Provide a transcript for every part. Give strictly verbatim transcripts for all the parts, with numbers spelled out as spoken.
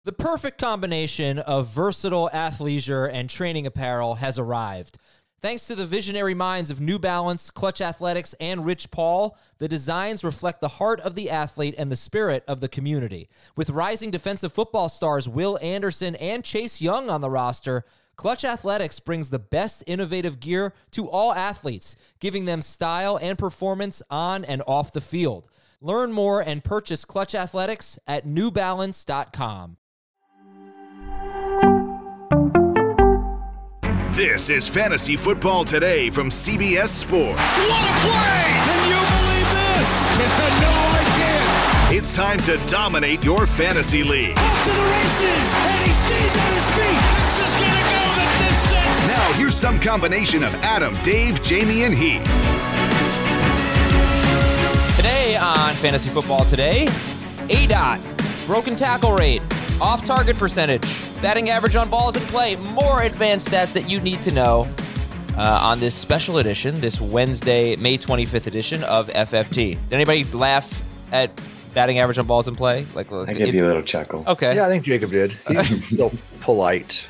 The perfect combination of versatile athleisure and training apparel has arrived. Thanks to the visionary minds of New Balance, Clutch Athletics, and Rich Paul, the designs reflect the heart of the athlete and the spirit of the community. With rising defensive football stars Will Anderson and Chase Young on the roster, Clutch Athletics brings the best innovative gear to all athletes, giving them style and performance on and off the field. Learn more and purchase Clutch Athletics at new balance dot com. This is Fantasy Football Today from C B S Sports. What a play! Can you believe this? No, I can't. It's time to dominate your fantasy league. Off to the races, and he stays on his feet. This is going to go the distance. Now, here's some combination of Adam, Dave, Jamie, and Heath. Today on Fantasy Football Today, A D O T, broken tackle rate, off-target percentage, batting average on balls in play, more advanced stats that you need to know uh, on this special edition, this Wednesday, May twenty-fifth edition of F F T. Did anybody laugh at batting average on balls in play? Like, I give it, you a little chuckle. Okay. Yeah, I think Jacob did. He's still polite.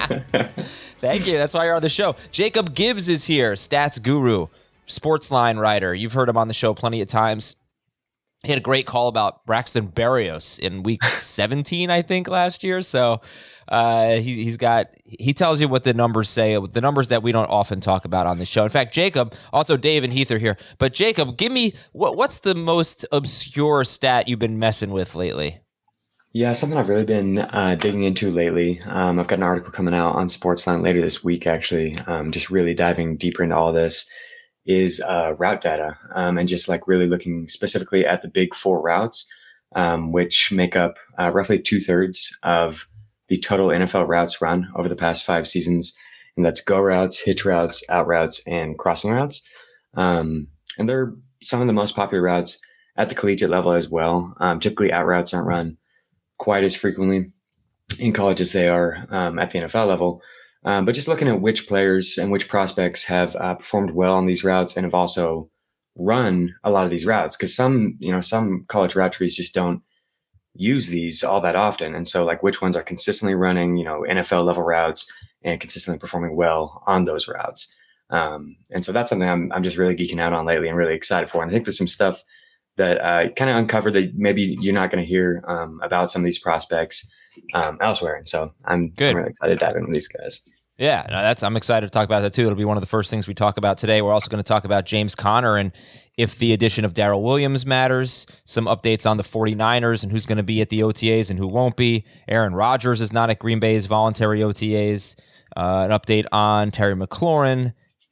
Thank you. That's why you're on the show. Jacob Gibbs is here, stats guru, Sportsline writer. You've heard him on the show plenty of times. He had a great call about Braxton Berrios in week seventeen, I think, last year. So uh, he, he's got, he tells you what the numbers say, the numbers that we don't often talk about on the show. In fact, Jacob, also Dave and Heath are here. But Jacob, give me, what, what's the most obscure stat you've been messing with lately? Yeah, something I've really been uh, digging into lately. Um, I've got an article coming out on Sportsline later this week, actually, um, just really diving deeper into all this. Is uh, route data um, and just like really looking specifically at the big four routes, um, which make up uh, roughly two thirds of the total N F L routes run over the past five seasons. And that's go routes, hitch routes, out routes, and crossing routes. Um, and they're some of the most popular routes at the collegiate level as well. Um, typically out routes aren't run quite as frequently in college as they are um, at the N F L level. Um, but just looking at which players and which prospects have uh, performed well on these routes and have also run a lot of these routes, because some, you know, some college route trees just don't use these all that often. And so like which ones are consistently running, you know, N F L level routes and consistently performing well on those routes. Um, and so that's something I'm, I'm just really geeking out on lately and really excited for. And I think there's some stuff that uh, kind of uncovered that maybe you're not going to hear um, about some of these prospects um, elsewhere. And so I'm, I'm really excited to dive in with these guys. Yeah, no, that's I'm excited to talk about that too. It'll be one of the first things we talk about today. We're also going to talk about James Conner and if the addition of Darrell Williams matters, some updates on the 49ers and who's going to be at the O T As and who won't be. Aaron Rodgers is not at Green Bay's voluntary O T As. Uh, an update on Terry McLaurin.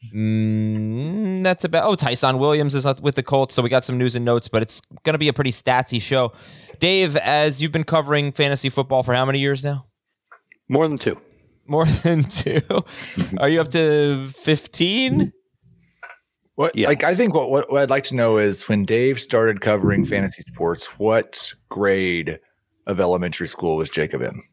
Mm, that's about, oh, Tyson Williams is with the Colts, so we got some news and notes, but it's going to be a pretty statsy show. Dave, as you've been covering fantasy football for how many years now? More than two. More than two? Are you up to fifteen? What? Yes. Like, I think what, what what I'd like to know is when Dave started covering fantasy sports, what grade of elementary school was Jacob in?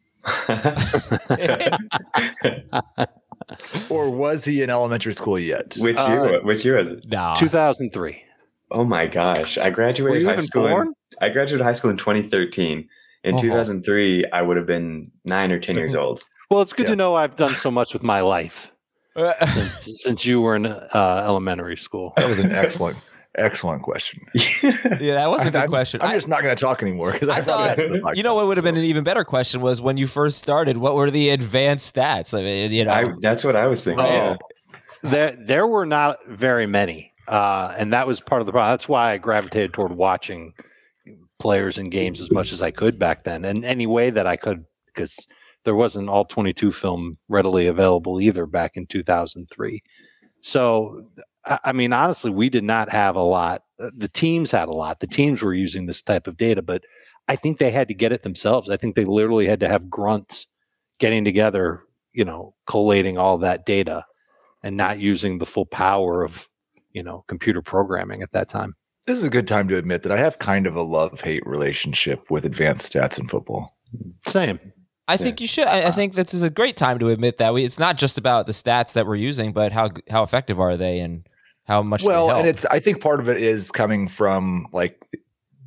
Or was he in elementary school yet? Which year? Uh, which year was it? No. two thousand three. Oh my gosh! I graduated high school. In, I graduated high school in twenty thirteen. In uh-huh. two thousand three, I would have been nine or ten years old. Well, it's good yeah. to know I've done so much with my life since, since you were in uh, elementary school. That was an excellent, excellent question. Yeah, that was a good I'm, question. I'm I, just not going to talk anymore. I, I thought, you know what would have been an even better question was when you first started, what were the advanced stats? I mean, you know, I, that's what I was thinking. Oh, yeah. There, there were not very many, uh, and that was part of the problem. That's why I gravitated toward watching players and games as much as I could back then, and any way that I could, because there wasn't all twenty-two film readily available either back in two thousand three. So, I mean, honestly, we did not have a lot. The teams had a lot. The teams were using this type of data, but I think they had to get it themselves. I think they literally had to have grunts getting together, you know, collating all that data and not using the full power of, you know, computer programming at that time. This is a good time to admit that I have kind of a love-hate relationship with advanced stats in football. Same. I think you should. I, I think this is a great time to admit that we. It's not just about the stats that we're using, but how how effective are they and how much. Well, they help. and it's. I think part of it is coming from like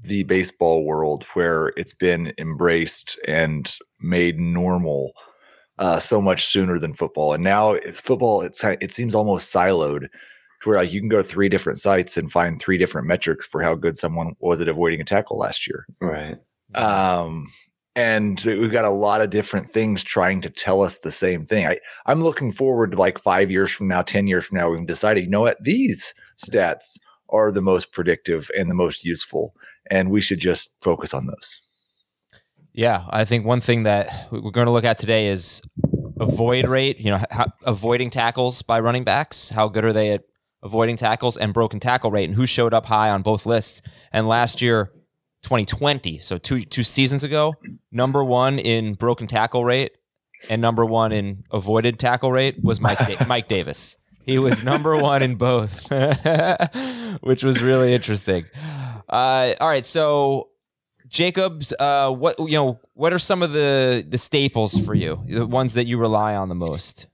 the baseball world where it's been embraced and made normal uh, so much sooner than football. And now it's football, it's it seems almost siloed to where like you can go to three different sites and find three different metrics for how good someone was at avoiding a tackle last year. Right. Um, and we've got a lot of different things trying to tell us the same thing. I, I'm looking forward to like five years from now, ten years from now, we've decided, you know what, these stats are the most predictive and the most useful, and we should just focus on those. Yeah, I think one thing that we're going to look at today is avoid rate, you know, how, avoiding tackles by running backs. How good are they at avoiding tackles, and broken tackle rate, and who showed up high on both lists. And last year, twenty twenty, so two two seasons ago, number one in broken tackle rate and number one in avoided tackle rate was Mike da- Mike Davis. He was number one in both, which was really interesting. Uh, all right, so Jacobs, uh, what you know, what are some of the the staples for you, the ones that you rely on the most?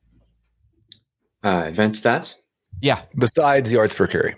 Uh, advanced stats. Yeah. Besides yards per carry.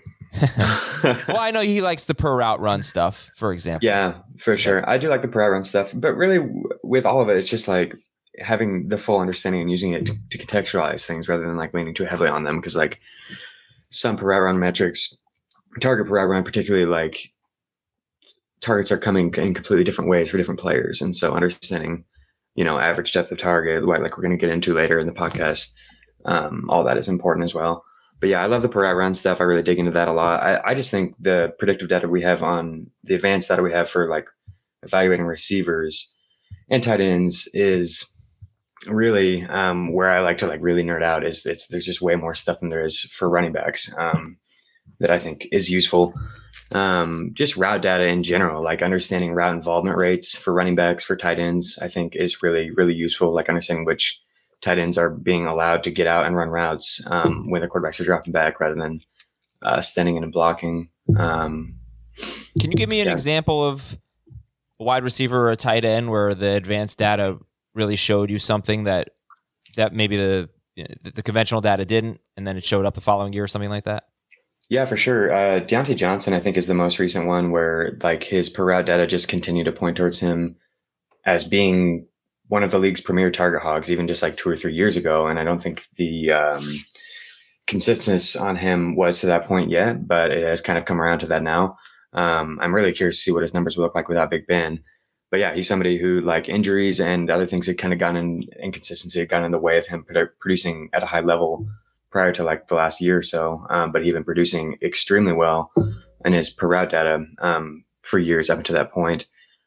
Well, I know he likes the per route run stuff, for example. Yeah, for sure. I do like the per route run stuff, but really w- with all of it, it's just like having the full understanding and using it to, to contextualize things rather than like leaning too heavily on them. Because like some per route run metrics, target per route run, particularly like targets are coming in completely different ways for different players. And so understanding, you know, average depth of target, like we're going to get into later in the podcast, um, all that is important as well. But yeah, I love the per route run stuff. I really dig into that a lot. I, I just think the predictive data we have on the advanced data we have for like evaluating receivers and tight ends is really um, where I like to like really nerd out. Is it's there's just way more stuff than there is for running backs um, that I think is useful. Um, just route data in general, like understanding route involvement rates for running backs, for tight ends, I think is really really useful. Like understanding which tight ends are being allowed to get out and run routes um, when the quarterbacks are dropping back rather than uh, standing in and blocking. Um, Can you give me an yeah. example of a wide receiver or a tight end where the advanced data really showed you something that that maybe the the conventional data didn't, and then it showed up the following year or something like that? Yeah, for sure. Uh, Deontay Johnson, I think, is the most recent one where like his per route data just continued to point towards him as being one of the league's premier target hogs, even just like two or three years ago. And I don't think the um, consistency on him was to that point yet, but it has kind of come around to that now. Um, I'm really curious to see what his numbers will look like without Big Ben. But yeah, he's somebody who like injuries and other things had kind of gotten in inconsistency had gotten in the way of him produ- producing at a high level prior to like the last year or so. Um, but he's been producing extremely well in his per route data um, for years up until that point.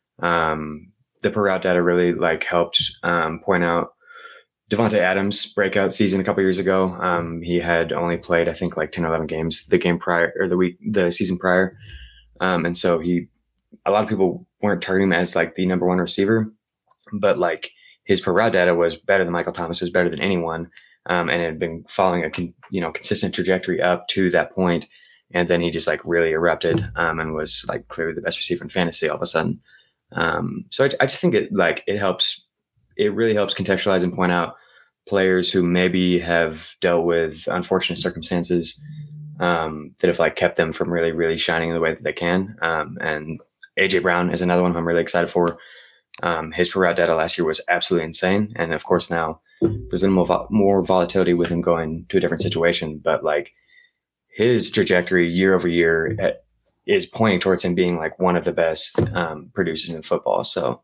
Um, The per route data really like helped um, point out Devontae Adams' breakout season a couple years ago. Um, he had only played, I think, like ten or eleven games the game prior or the week, the season prior. Um, and so he, a lot of people weren't targeting him as like the number one receiver, but like his per route data was better than Michael Thomas, was better than anyone. Um, and it had been following a, con- you know, consistent trajectory up to that point. And then he just like really erupted um, and was like clearly the best receiver in fantasy all of a sudden. Um, so I, I just think it like it helps. It really helps contextualize and point out players who maybe have dealt with unfortunate circumstances um, that have like kept them from really, really shining in the way that they can. Um, and A J Brown is another one who I'm really excited for. Um, his per route data last year was absolutely insane, and of course now there's a little more, vol- more volatility with him going to a different situation. But like his trajectory year over year at, is pointing towards him being like one of the best um, producers in football. So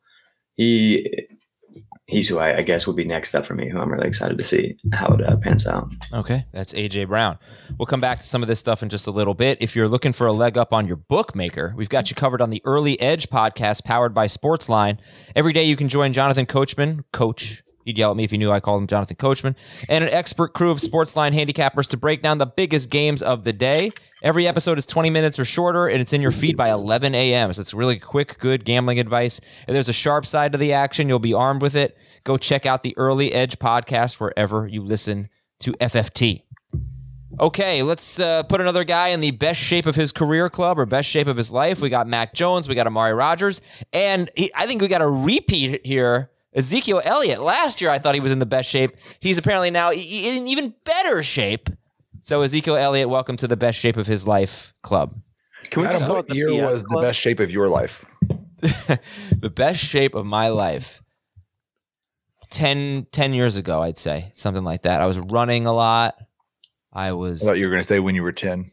he he's who I, I guess would be next up for me, who I'm really excited to see how it uh, pans out. Okay, that's A J Brown. We'll come back to some of this stuff in just a little bit. If you're looking for a leg up on your bookmaker, we've got you covered on the Early Edge podcast powered by Sportsline. Every day you can join Jonathan Coachman, Coach. He'd yell at me if he knew I called him Jonathan Coachman, and an expert crew of Sportsline handicappers to break down the biggest games of the day. Every episode is twenty minutes or shorter, and it's in your feed by eleven a.m. So it's really quick, good gambling advice. If there's a sharp side to the action, you'll be armed with it. Go check out the Early Edge podcast wherever you listen to F F T. Okay, let's uh, put another guy in the best shape of his career club or best shape of his life. We got Mac Jones, we got Amari Rodgers, and he, I think we got a repeat here. Ezekiel Elliott. Last year, I thought he was in the best shape. He's apparently now in even better shape. So Ezekiel Elliott, welcome to the best shape of his life club. Can we Adam, just call it what the year B S was Club? the best shape of your life? The best shape of my life. ten, ten years ago, I'd say. Something like that. I was running a lot. I was... I thought you were going to say when you were ten.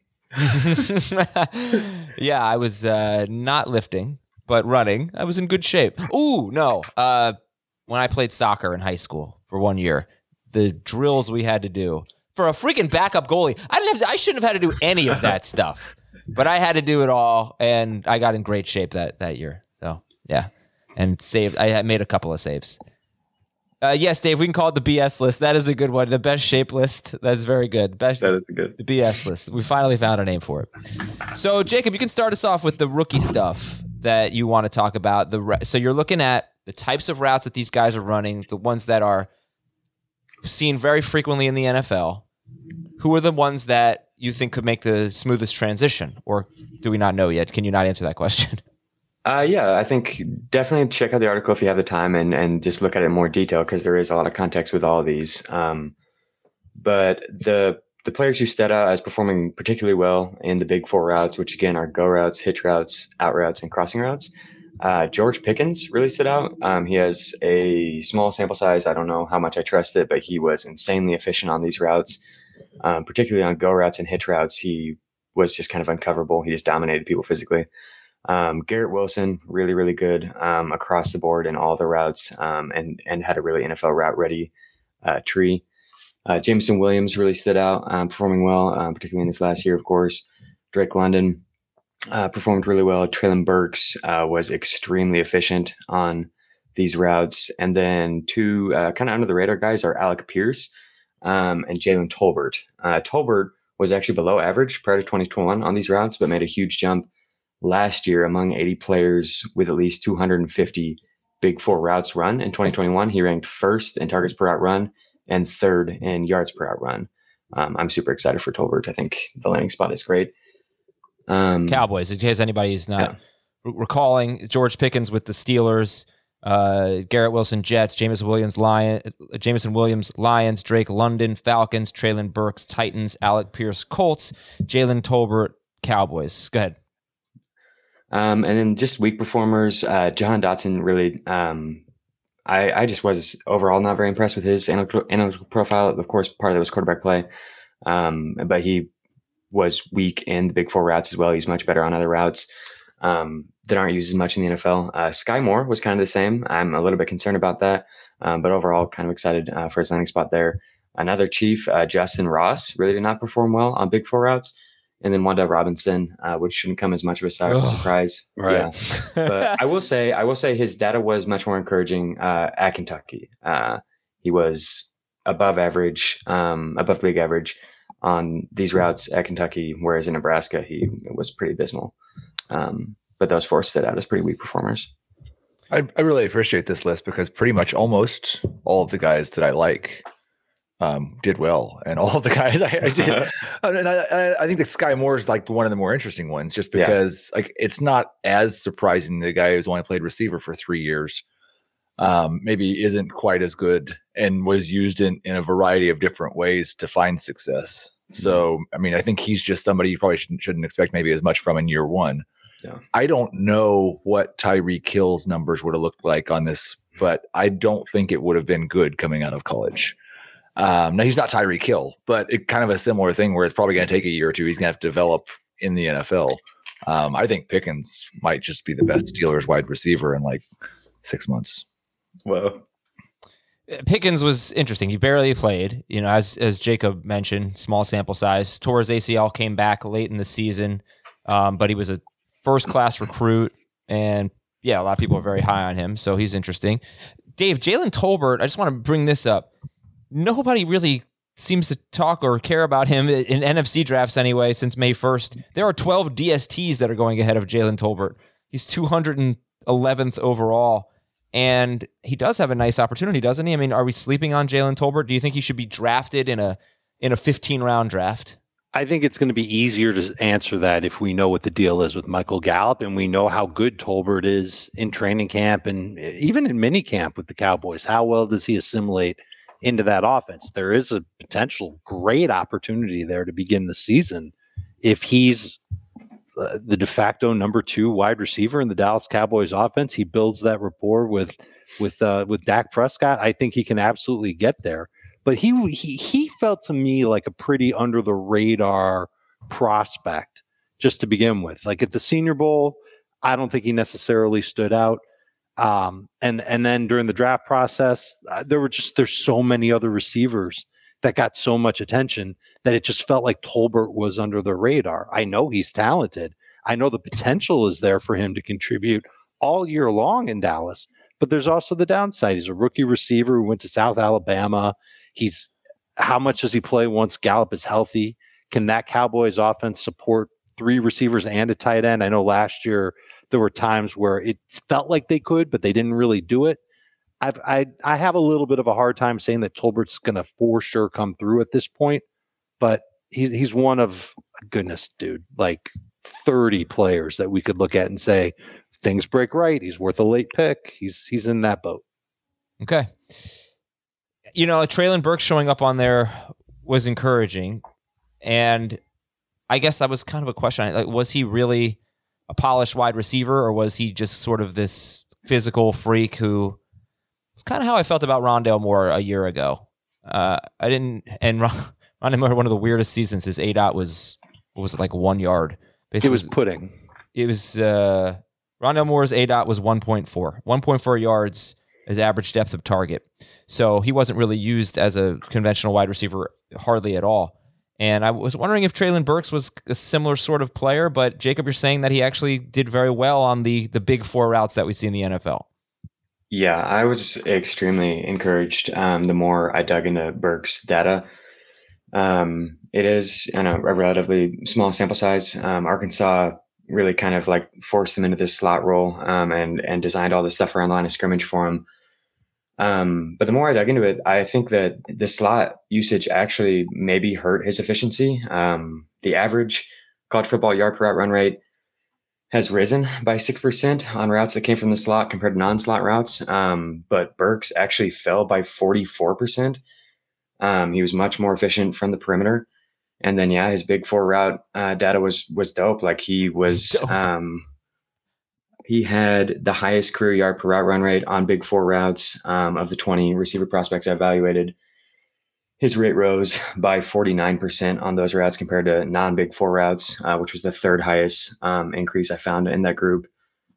Yeah, I was uh, not lifting, but running. I was in good shape. Ooh, no. Uh, when I played soccer in high school for one year, the drills we had to do for a freaking backup goalie, I didn't have to, I shouldn't have had to do any of that stuff, but I had to do it all, and I got in great shape that that year. So yeah, and saved. I had made a couple of saves. Uh, yes, Dave, we can call it the B S list. That is a good one. The best shape list. That's very good. Best, That is good. The B S list. We finally found a name for it. So, Jacob, you can start us off with the rookie stuff that you want to talk about. The So you're looking at the types of routes that these guys are running, the ones that are seen very frequently in the N F L. Who are the ones that you think could make the smoothest transition? Or do we not know yet? Can you not answer that question? Uh, yeah, I think definitely check out the article if you have the time and, and just look at it in more detail because there is a lot of context with all of these. Um, but the the players who stood out as performing particularly well in the big four routes, which again are go routes, hitch routes, out routes, and crossing routes, uh, George Pickens really stood out. Um, he has a small sample size. I don't know how much I trust it, but he was insanely efficient on these routes, um, particularly on go routes and hitch routes. He was just kind of uncoverable. He just dominated people physically. Um, Garrett Wilson, really, really good um, across the board in all the routes um, and, and had a really N F L route ready uh, tree. Uh, Jameson Williams really stood out, um, performing well, um, particularly in his last year, of course. Drake London uh, performed really well. Traylon Burks uh, was extremely efficient on these routes. And then two uh, kind of under the radar guys are Alec Pierce um, and Jalen Tolbert. Uh, Tolbert was actually below average prior to twenty twenty-one on these routes, but made a huge jump last year among eighty players with at least two hundred fifty big four routes run. In twenty twenty-one, he ranked first in targets per route run and third in yards per route run. Um, I'm super excited for Tolbert. I think the landing spot is great. Um, Cowboys, in case anybody's not yeah. recalling, George Pickens with the Steelers, uh, Garrett Wilson Jets, Jameson Williams Lion, Jameson Williams Lions, Drake London Falcons, Traylon Burks Titans, Alec Pierce Colts, Jalen Tolbert Cowboys. Go ahead. Um, and then just weak performers, uh, Jahan Dotson really, um, I, I just was overall not very impressed with his analytical, analytical profile. Of course, part of that was quarterback play. Um, but he was weak in the big four routes as well. He's much better on other routes, um, that aren't used as much in the N F L. Uh, Sky Moore was kind of the same. I'm a little bit concerned about that. Um, but overall kind of excited, uh, for his landing spot there. Another Chief, uh, Justin Ross really did not perform well on big four routes. And then Wanda Robinson, uh, which shouldn't come as much of a surprise. Right. Yeah. But I will say, I will say his data was much more encouraging uh, at Kentucky. Uh, he was above average, um, above league average on these routes at Kentucky, whereas in Nebraska, he was pretty abysmal. Um, but those four stood out as pretty weak performers. I, I really appreciate this list because pretty much almost all of the guys that I like Um, did well, and all of the guys I, I did, and I, I think that Sky Moore is like one of the more interesting ones, just because yeah. like it's not as surprising. The guy who's only played receiver for three years, um, maybe isn't quite as good, and was used in in a variety of different ways to find success. So, I mean, I think he's just somebody you probably shouldn't, shouldn't expect maybe as much from in year one. Yeah. I don't know what Tyreek Hill's numbers would have looked like on this, but I don't think it would have been good coming out of college. Um, now he's not Tyreek Hill, but it kind of a similar thing where it's probably going to take a year or two. He's going to have to develop in the N F L. Um, I think Pickens might just be the best Steelers wide receiver in like six months. Whoa. Pickens was interesting. He barely played, you know, as, as Jacob mentioned, small sample size, tore his A C L, came back late in the season. Um, but he was a first class recruit, and yeah, a lot of people are very high on him. So he's interesting. Dave, Jalen Tolbert, I just want to bring this up. Nobody really seems to talk or care about him in N F C drafts anyway since May first. There are twelve D S Ts that are going ahead of Jalen Tolbert. He's two hundred eleventh overall, and he does have a nice opportunity, doesn't he? I mean, are we sleeping on Jalen Tolbert? Do you think he should be drafted in a in a fifteen-round draft? I think it's going to be easier to answer that if we know what the deal is with Michael Gallup, and we know how good Tolbert is in training camp and even in mini camp with the Cowboys. How well does he assimilate into that offense? There is a potential great opportunity there to begin the season if he's uh, the de facto number two wide receiver in the Dallas Cowboys offense. He builds that rapport with with uh, with Dak Prescott. I think he can absolutely get there. But he he he felt to me like a pretty under the radar prospect just to begin with. Like at the Senior Bowl, I don't think he necessarily stood out. Um, and and then during the draft process, uh, there were just there's so many other receivers that got so much attention that it just felt like Tolbert was under the radar. I know he's talented. I know the potential is there for him to contribute all year long in Dallas, but there's also the downside. He's a rookie receiver who went to South Alabama. He's how much does he play once Gallup is healthy? Can that Cowboys offense support three receivers and a tight end? I know last year there were times where it felt like they could, but they didn't really do it. I've, I I have a little bit of a hard time saying that Tolbert's going to for sure come through at this point, but he's he's one of, goodness, dude, like thirty players that we could look at and say, things break right, he's worth a late pick. He's he's in that boat. Okay. You know, Treylon Burks showing up on there was encouraging, and I guess that was kind of a question. Like, was he really a polished wide receiver, or was he just sort of this physical freak who... It's kind of how I felt about Rondale Moore a year ago. Uh, I didn't, and Ron, Rondale Moore, one of the weirdest seasons. His A DOT was, what was it, like one yard? Basically, it was pudding. It was, uh, Rondale Moore's A DOT was one point four. one point four yards is average depth of target. So he wasn't really used as a conventional wide receiver hardly at all. And I was wondering if Treylon Burks was a similar sort of player, but Jacob, you're saying that he actually did very well on the the big four routes that we see in the N F L. Yeah, I was extremely encouraged um, the more I dug into Burks' data. Um, it is in a, a relatively small sample size. Um, Arkansas really kind of like forced him into this slot role um, and and designed all this stuff around the line of scrimmage for him. Um, but the more I dug into it, I think that the slot usage actually maybe hurt his efficiency. Um, the average college football yard per route run rate has risen by six percent on routes that came from the slot compared to non-slot routes. Um, but Burks actually fell by forty-four percent. Um, he was much more efficient from the perimeter. And then, yeah, his big four route uh, data was, was dope. Like he was, um, he had the highest career yard per route run rate on big four routes um, of the twenty receiver prospects I evaluated. His rate rose by forty-nine percent on those routes compared to non-big four routes, uh, which was the third highest um, increase I found in that group.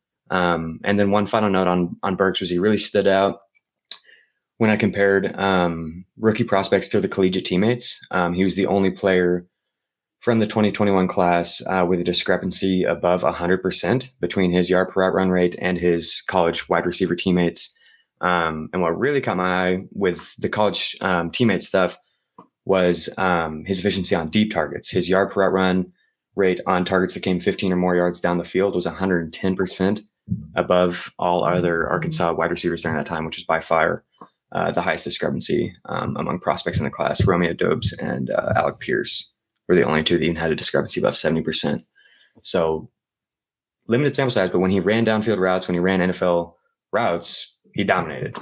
Um, and then one final note on, on Burks was he really stood out when I compared um, rookie prospects to the collegiate teammates. Um, he was the only player from the twenty twenty-one class uh, with a discrepancy above one hundred percent between his yard per route run rate and his college wide receiver teammates. Um, and what really caught my eye with the college um, teammate stuff was um, his efficiency on deep targets. His yard per route run rate on targets that came fifteen or more yards down the field was one hundred ten percent above all other Arkansas wide receivers during that time, which was by far uh, the highest discrepancy um, among prospects in the class. Romeo Doubs and uh, Alec Pierce were the only two that even had a discrepancy above seventy percent. So limited sample size, but when he ran downfield routes, when he ran N F L routes, he dominated.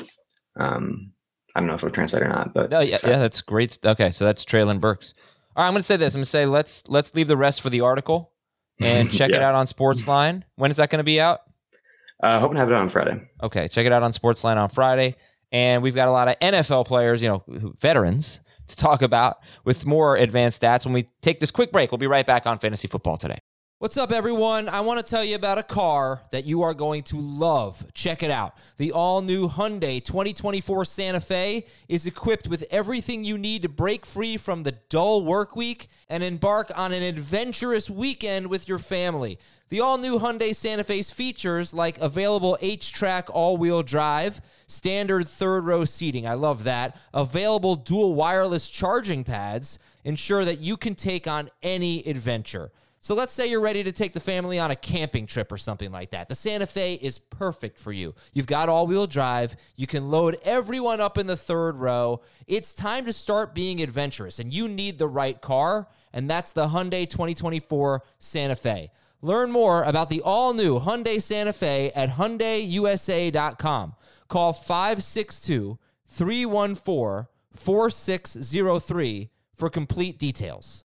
Um, I don't know if it'll translate or not, but no, yeah, yeah, that's great. Okay, so that's Treylon Burks. All right, I'm going to say this. I'm going to say let's let's leave the rest for the article and check yeah. it out on Sportsline. When is that going to be out? Uh, hoping to have it on Friday. Okay, check it out on Sportsline on Friday. And we've got a lot of N F L players, you know, veterans, to talk about with more advanced stats when we take this quick break. We'll be right back on Fantasy Football Today. What's up, everyone? I want to tell you about a car that you are going to love. Check it out. The all-new Hyundai twenty twenty-four Santa Fe is equipped with everything you need to break free from the dull work week and embark on an adventurous weekend with your family. The all-new Hyundai Santa Fe's features like available H-Track all-wheel drive, standard third-row seating, I love that, available dual wireless charging pads, ensure that you can take on any adventure. So let's say you're ready to take the family on a camping trip or something like that. The Santa Fe is perfect for you. You've got all-wheel drive. You can load everyone up in the third row. It's time to start being adventurous, and you need the right car, and that's the Hyundai twenty twenty-four Santa Fe. Learn more about the all-new Hyundai Santa Fe at Hyundai U S A dot com. Call five six two, three one four, four six zero three for complete details.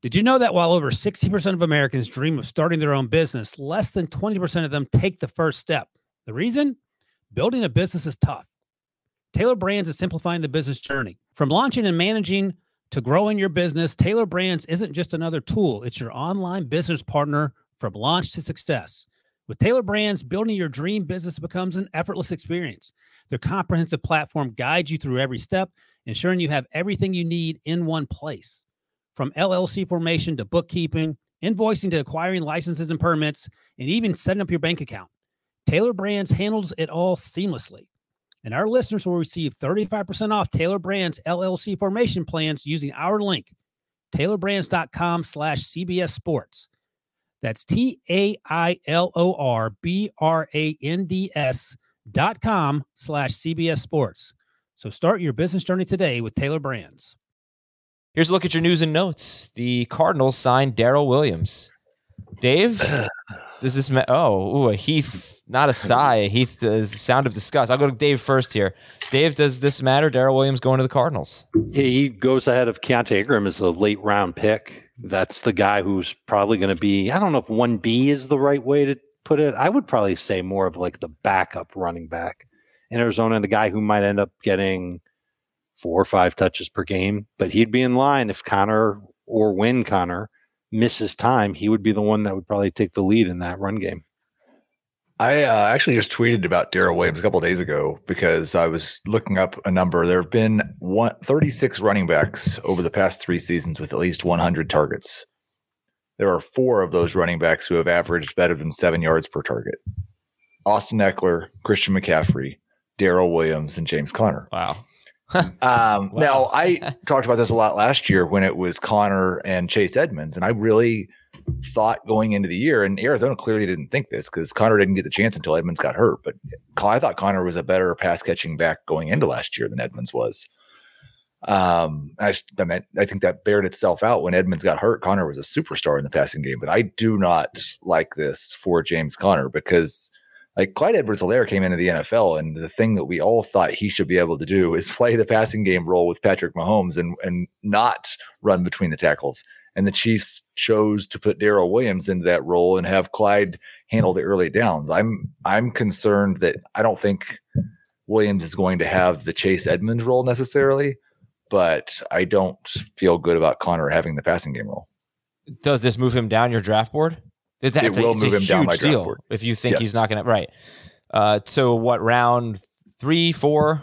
Did you know that while over sixty percent of Americans dream of starting their own business, less than twenty percent of them take the first step? The reason? Building a business is tough. Taylor Brands is simplifying the business journey. From launching and managing to growing your business, Taylor Brands isn't just another tool. It's your online business partner from launch to success. With Taylor Brands, building your dream business becomes an effortless experience. Their comprehensive platform guides you through every step, ensuring you have everything you need in one place. From L L C formation to bookkeeping, invoicing to acquiring licenses and permits, and even setting up your bank account, Taylor Brands handles it all seamlessly. And our listeners will receive thirty-five percent off Taylor Brands L L C formation plans using our link, taylorbrands.com slash CBS Sports. That's T A I L O R B R A N D S dot com slash CBS Sports. So start your business journey today with Taylor Brands. Here's a look at your news and notes. The Cardinals signed Darrell Williams. Dave, does this ma- oh, ooh, a Heath, not a sigh, a Heath, uh, sound of disgust. I'll go to Dave first here. Dave, does this matter? Darrell Williams going to the Cardinals? He goes ahead of Keontae Ingram as a late round pick. That's the guy who's probably going to be, I don't know if one B is the right way to put it. I would probably say more of like the backup running back in Arizona, and the guy who might end up getting four or five touches per game, but he'd be in line if Connor or when Connor misses time, he would be the one that would probably take the lead in that run game. I uh, actually just tweeted about Darrell Williams a couple of days ago because I was looking up a number. There have been one, thirty-six running backs over the past three seasons with at least one hundred targets. There are four of those running backs who have averaged better than seven yards per target. Austin Eckler, Christian McCaffrey, Darrell Williams, and James Conner. Wow. um, wow. Now, I talked about this a lot last year when it was Conner and Chase Edmonds, and I really thought going into the year, and Arizona clearly didn't think this because Conner didn't get the chance until Edmonds got hurt, but I thought Conner was a better pass-catching back going into last year than Edmonds was. Um, I, just, I, mean, I think that bared itself out when Edmonds got hurt. Conner was a superstar in the passing game, but I do not like this for James Conner because – like Clyde Edwards-Helaire came into the N F L, and the thing that we all thought he should be able to do is play the passing game role with Patrick Mahomes and and not run between the tackles. And the Chiefs chose to put Darrell Williams into that role and have Clyde handle the early downs. I'm I'm concerned that I don't think Williams is going to have the Chase Edmonds role necessarily, but I don't feel good about Conner having the passing game role. Does this move him down your draft board? That's it will a, move a him down my huge draft deal board. If you think yes. he's not going to, right. Uh, so what, round three, four?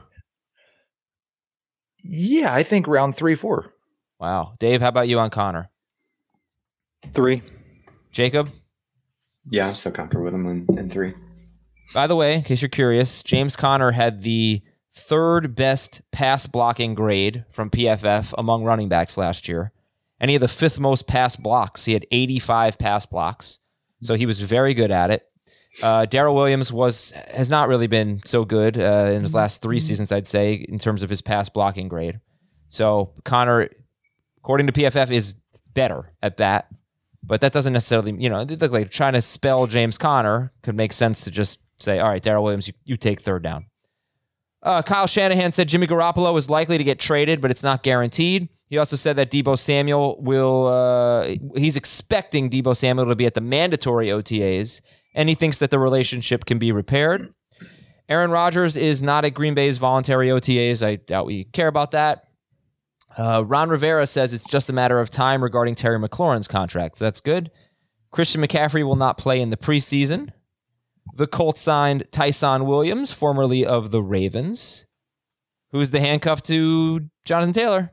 Yeah, I think round three, four. Wow. Dave, how about you on Conner? Three. Jacob? Yeah, I'm still comfortable with him in, in three. By the way, in case you're curious, James Conner had the third best pass blocking grade from P F F among running backs last year. And he had the fifth most pass blocks. He had eighty-five pass blocks. So he was very good at it. Uh, Darrell Williams was has not really been so good uh, in his last three seasons, I'd say, in terms of his pass blocking grade. So Conner, according to P F F, is better at that. But that doesn't necessarily, you know, it look like trying to spell James Conner could make sense to just say, all right, Darrell Williams, you, you take third down. Uh, Kyle Shanahan said Jimmy Garoppolo is likely to get traded, but it's not guaranteed. He also said that Deebo Samuel will, uh, he's expecting Deebo Samuel to be at the mandatory O T As, and he thinks that the relationship can be repaired. Aaron Rodgers is not at Green Bay's voluntary O T As. I doubt we care about that. Uh, Ron Rivera says it's just a matter of time regarding Terry McLaurin's contract. So that's good. Christian McCaffrey will not play in the preseason. The Colts signed Tyson Williams, formerly of the Ravens. Who's the handcuff to Jonathan Taylor?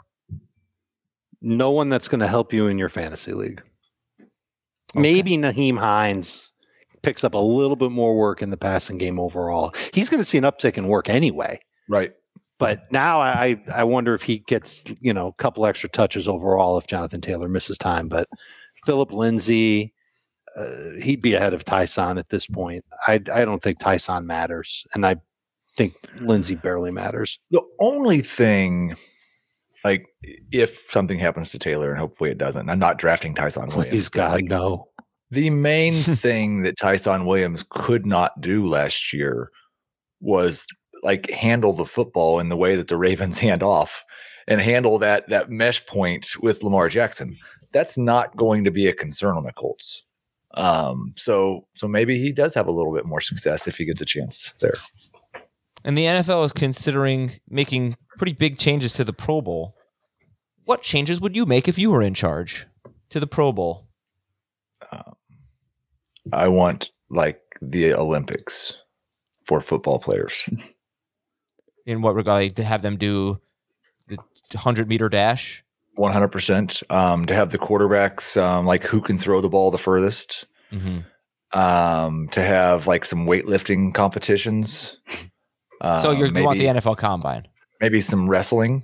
No one that's going to help you in your fantasy league. Okay. Maybe Naheem Hines picks up a little bit more work in the passing game overall. He's going to see an uptick in work anyway. Right. But now I, I wonder if he gets, you know, a couple extra touches overall if Jonathan Taylor misses time. But Phillip Lindsay, uh, he'd be ahead of Tyson at this point. I, I don't think Tyson matters. And I think Lindsay barely matters. The only thing... Like, if something happens to Taylor, and hopefully it doesn't, I'm not drafting Tyson Williams. Please, God, like, no. The main thing that Tyson Williams could not do last year was, like, handle the football in the way that the Ravens hand off and handle that that mesh point with Lamar Jackson. that's not going to be a concern on the Colts. Um, so so maybe he does have a little bit more success if he gets a chance there. And the N F L is considering making pretty big changes to the Pro Bowl. What changes would you make if you were in charge to the Pro Bowl? Um, I want like the Olympics for football players. In what regard? Like, to have them do the hundred meter dash? one hundred percent. Um, to have the quarterbacks, um, like who can throw the ball the furthest. Mm-hmm. Um, to have like some weightlifting competitions. Um, so you're, maybe, you want the N F L Combine? Maybe some wrestling.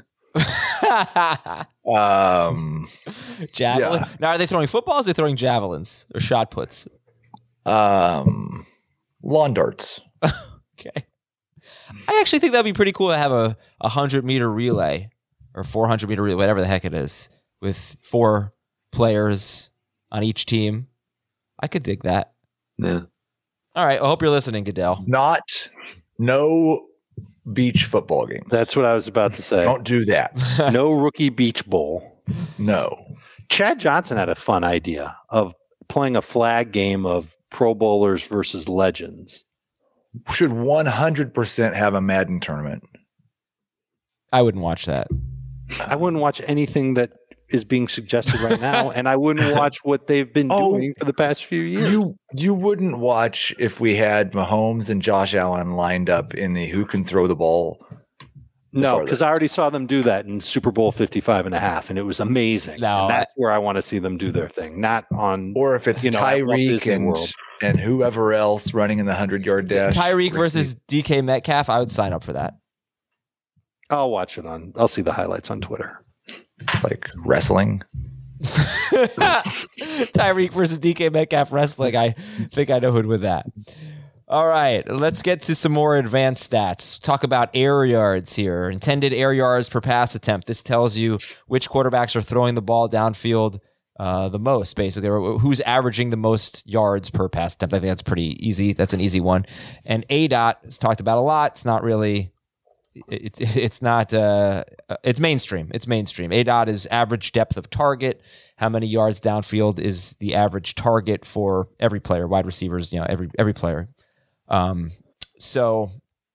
um, Javelin. Yeah. Now, are they throwing footballs? Or are they throwing javelins or shot puts? Um, lawn darts. Okay. I actually think that'd be pretty cool to have a, a hundred meter relay or four hundred meter relay, whatever the heck it is, with four players on each team. I could dig that. Yeah. All right. I hope you're listening, Goodell. Not no beach football game. That's what I was about to say. Don't do that. No rookie beach bowl. No. Chad Johnson had a fun idea of playing a flag game of Pro Bowlers versus legends. Should one hundred percent have a Madden tournament. I wouldn't watch that. I wouldn't watch anything that is being suggested right now, and I wouldn't watch what they've been Oh, doing for the past few years. You you wouldn't watch if we had Mahomes and Josh Allen lined up in the who can throw the ball. the No, farthest. because I already saw them do that in Super Bowl fifty-five and a half, and it was amazing. No, and that's where I want to see them do their thing, not on Or if it's you know, at Walt Tyreek Disney and World. and whoever else running in the hundred yard dash. Tyreek versus D K Metcalf. I would sign up for that. I'll watch it on. I'll see the highlights on Twitter. like wrestling. Tyreek versus D K Metcalf wrestling. I think I know who'd win that. All right, let's get to some more advanced stats. Talk about air yards here. Intended air yards per pass attempt. This tells you which quarterbacks are throwing the ball downfield uh, the most, basically, or who's averaging the most yards per pass attempt. I think that's pretty easy. That's an easy one. And A DOT is talked about a lot. It's not really... It's it's not uh it's mainstream. It's mainstream. A DOT is average depth of target. How many yards downfield is the average target for every player, wide receivers, you know, every every player. Um, so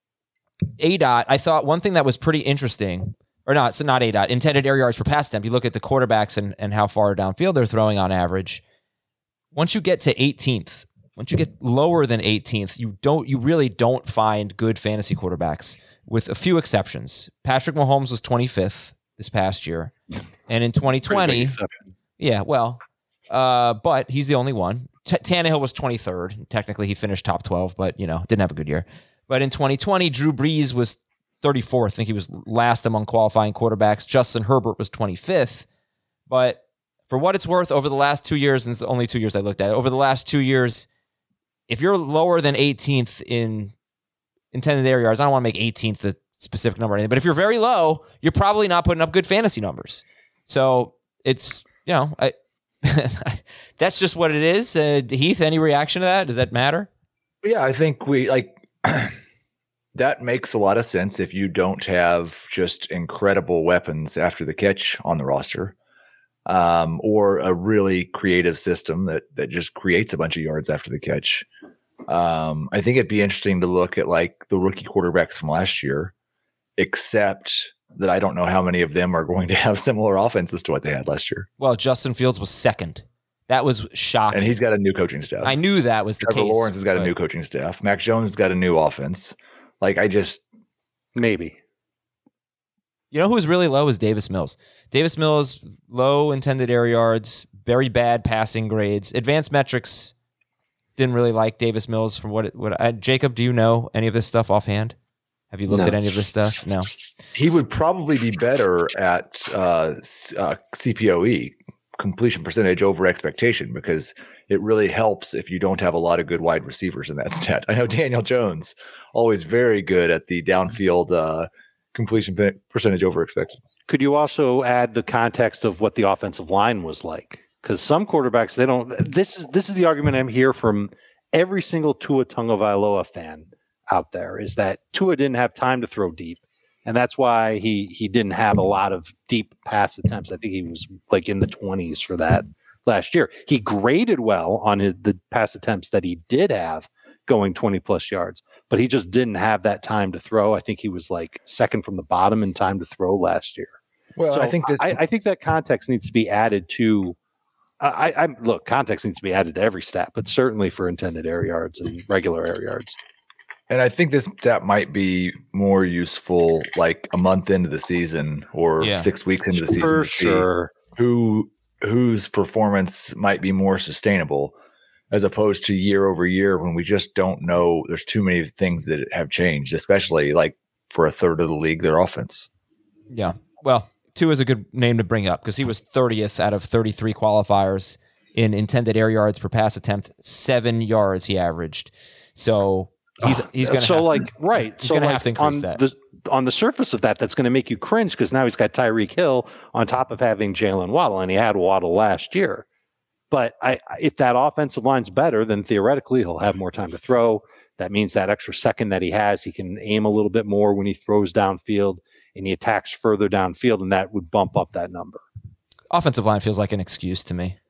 A DOT, I thought one thing that was pretty interesting, or not, so not A DOT, intended air yards per pass attempt. You look at the quarterbacks and and how far downfield they're throwing on average. Once you get to eighteenth, once you get lower than eighteenth, you don't you really don't find good fantasy quarterbacks. With a few exceptions. Patrick Mahomes was twenty-fifth this past year. And in twenty twenty, yeah, well, uh, but he's the only one. T- Tannehill was twenty-third. Technically, he finished top twelve, but, you know, didn't have a good year. But in twenty twenty, Drew Brees was thirty-fourth. I think he was last among qualifying quarterbacks. Justin Herbert was twenty-fifth. But for what it's worth, over the last two years, and it's only two years I looked at, over the last two years, if you're lower than eighteenth in intended air yards, I don't want to make eighteenth the specific number or anything, but if you're very low, you're probably not putting up good fantasy numbers. So it's, you know, I, that's just what it is. Uh, Heath, any reaction to that? Does that matter? Yeah, I think we like that makes a lot of sense if you don't have just incredible weapons after the catch on the roster, um, or a really creative system that that just creates a bunch of yards after the catch. Um, I think it'd be interesting to look at like the rookie quarterbacks from last year, except that I don't know how many of them are going to have similar offenses to what they had last year. Well, Justin Fields was second. That was shocking. And he's got a new coaching staff. I knew that was the Trevor case. Lawrence has got but- a new coaching staff. Mac Jones has got a new offense. Like I just, Maybe. You know who's really low is Davis Mills. Davis Mills, low intended air yards, very bad passing grades. Advanced metrics didn't really like Davis Mills from what it, what I, Jacob, do you know any of this stuff offhand? Have you looked No. at any of this stuff? No. he would probably be better at uh, s- uh, C P O E, completion percentage over expectation, because it really helps if you don't have a lot of good wide receivers in that stat. I know Daniel Jones, always very good at the downfield uh, completion pe- percentage over expected. Could you also add the context of what the offensive line was like? Because some quarterbacks, they don't. This is this is the argument I'm hear from every single Tua Tagovailoa fan out there, is that Tua didn't have time to throw deep. And that's why he he didn't have a lot of deep pass attempts. I think he was like in the twenties for that last year. He graded well on his, the pass attempts that he did have going twenty plus yards, but he just didn't have that time to throw. I think he was like second from the bottom in time to throw last year. Well, So I think this. I, I think that context needs to be added to. I, I look, context needs to be added to every stat, but certainly for intended air yards and regular air yards. And I think this stat might be more useful like a month into the season or Yeah. six weeks into the season For to see sure. who whose performance might be more sustainable as opposed to year over year when we just don't know. There's too many things that have changed, especially like for a third of the league, their offense. Yeah. Well, two is a good name to bring up because he was thirtieth out of thirty-three qualifiers in intended air yards per pass attempt. Seven yards he averaged. So he's he's going to so have, like right. he's so gonna like have to increase on that. The, on the surface of that, that's going to make you cringe because now he's got Tyreek Hill on top of having Jalen Waddle, and he had Waddle last year. But I, if that offensive line's better, then theoretically he'll have more time to throw. That means that extra second that he has, he can aim a little bit more when he throws downfield, and he attacks further downfield, and that would bump up that number. Offensive line feels like an excuse to me,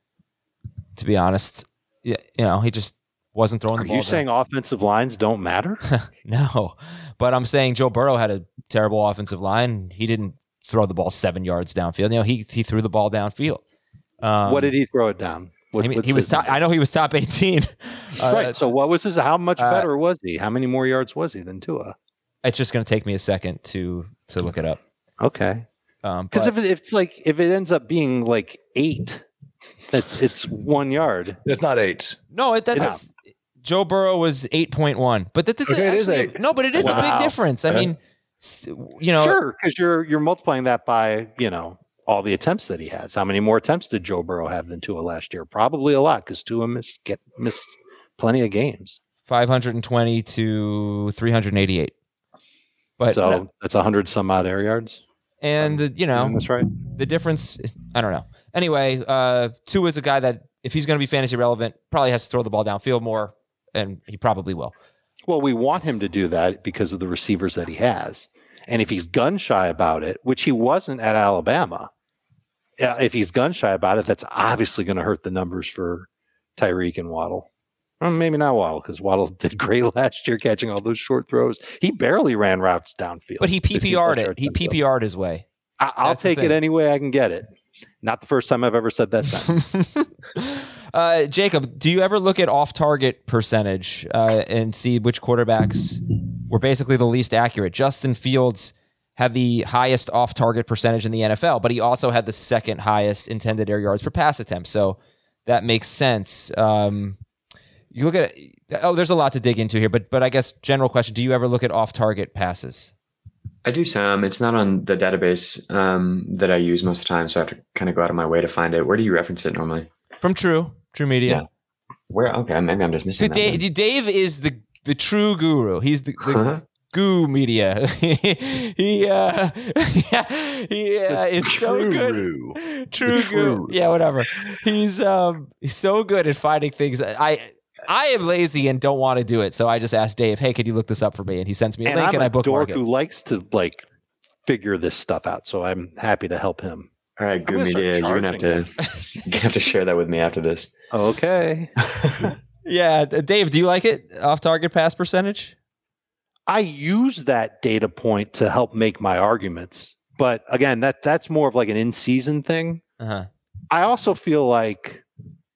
to be honest. Yeah, you know, he just wasn't throwing Are the ball. you saying offensive lines don't matter? No, but I'm saying Joe Burrow had a terrible offensive line. He didn't throw the ball seven yards downfield. You know, he he threw the ball downfield. Um, What did he throw it down? What, I mean, what's he was. his Top, number? I know he was top eighteen. Uh, right. So what was his? How much uh, better was he? How many more yards was he than Tua? It's just going to take me a second to to look it up. Okay. Um, Because but- if, it, if it's like if it ends up being like eight, it's it's one yard. It's not eight. no, it, that's Joe Burrow was eight point one, but that, that's Okay, it is actually eight. no, but it is a Wow. big difference. I Okay. mean, s- you know, Sure, because you're you're multiplying that by you know all the attempts that he has. How many more attempts did Joe Burrow have than Tua last year? Probably a lot because Tua missed get missed plenty of games. five hundred twenty to three hundred eighty-eight. But So that's a hundred some odd air yards. and the, you know, That's right. the difference, I don't know. Anyway, uh, Tua is a guy that if he's going to be fantasy relevant, probably has to throw the ball downfield more, and he probably will. Well, we want him to do that because of the receivers that he has. And if he's gun shy about it, which he wasn't at Alabama, uh, if he's gun shy about it, that's obviously going to hurt the numbers for Tyreek and Waddle. Well, maybe not Waddle because Waddle did great last year catching all those short throws. He barely ran routes downfield. But he P P R'd fifteen it. He yards downfield. P P R'd his way. I- I'll That's the take it thing. any way I can get it. Not the first time I've ever said that sentence. uh, Jacob, do you ever look at off-target percentage uh, and see which quarterbacks were basically the least accurate? Justin Fields had the highest off-target percentage in the N F L, but he also had the second highest intended air yards per pass attempt. So that makes sense. Um, you look at oh, there's a lot to dig into here, but but I guess general question: do you ever look at off-target passes? I do some. It's not on the database um, that I use most of the time, so I have to kind of go out of my way to find it. Where do you reference it normally? From True, True Media. Yeah. Where? Okay, maybe I'm just missing So that. Dave, then. Dave is the the true guru. He's the, the Huh? goo media. he uh, yeah, he uh, is so good. True. True The goo. true. Yeah, whatever. He's um he's so good at finding things. I I am lazy and don't want to do it, so I just asked Dave, "Hey, could you look this up for me?" And he sends me a and link, I'm and a I bookmark dork it. who likes to like figure this stuff out. So I'm happy to help him. All right, Goo gonna start Media, you're gonna have to you're gonna have to share that with me after this. Okay. Yeah, D- Dave, do you like it? Off-target pass percentage? I use that data point to help make my arguments. But again, that that's more of like an in-season thing. Uh huh. I also feel like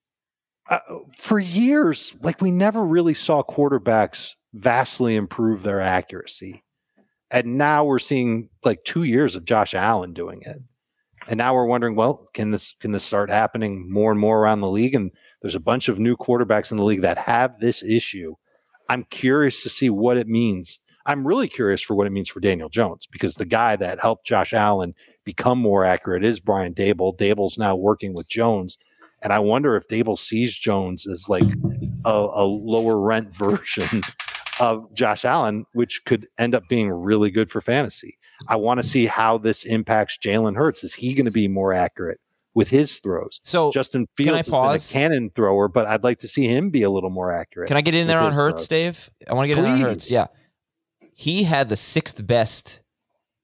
uh, for years, like we never really saw quarterbacks vastly improve their accuracy. And now we're seeing like two years of Josh Allen doing it. And now we're wondering, well, can this can this start happening more and more around the league? And there's a bunch of new quarterbacks in the league that have this issue. I'm curious to see what it means. I'm really curious for what it means for Daniel Jones because the guy that helped Josh Allen become more accurate is Brian Dable. Dable's now working with Jones. And I wonder if Dable sees Jones as like a, a lower rent version of Josh Allen, which could end up being really good for fantasy. I want to see how this impacts Jalen Hurts. Is he going to be more accurate with his throws? So Justin can I Fields has pause? been a cannon thrower, but I'd like to see him be a little more accurate. Can I get in there with on his Hurts, throws. Dave? I want to get in on Hurts. Please. Yeah. He had the sixth best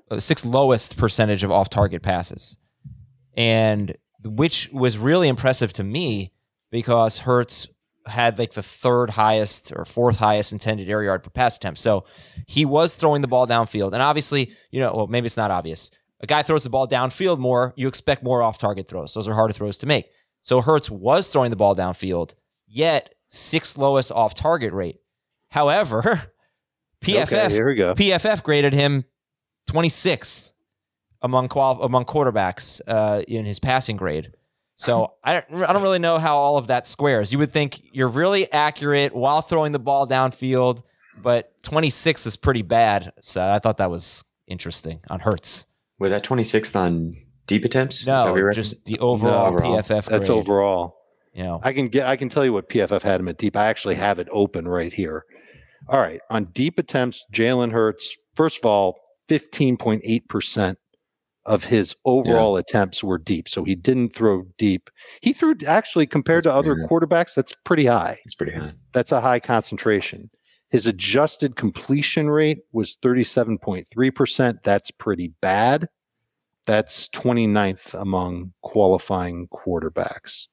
uh, sixth lowest percentage of off-target passes, and which was really impressive to me because Hurts had like the third highest or fourth highest intended air yard per pass attempt. So he was throwing the ball downfield. And obviously, you know, well, maybe it's not obvious. A guy throws the ball downfield more, you expect more off-target throws. Those are harder throws to make. So Hurts was throwing the ball downfield, yet sixth lowest off-target rate. However, P F F okay, here we go. P F F graded him twenty-sixth among qual- among quarterbacks uh, in his passing grade. So I don't, I don't really know how all of that squares. You would think you're really accurate while throwing the ball downfield, but twenty-six is pretty bad. So I thought that was interesting on Hurts. Was that twenty-sixth on deep attempts? Is that No, what you just the overall, No, overall. P F F grade. That's overall. You know, I can get. I can tell you what P F F had him at deep. I actually have it open right here. All right, on deep attempts, Jalen Hurts. First of all, fifteen point eight percent of his overall yeah. attempts were deep. So he didn't throw deep. He threw actually compared that's to other high. quarterbacks. That's pretty high. It's pretty high. That's a high concentration. His adjusted completion rate was thirty-seven point three percent. That's pretty bad. That's twenty-ninth among qualifying quarterbacks.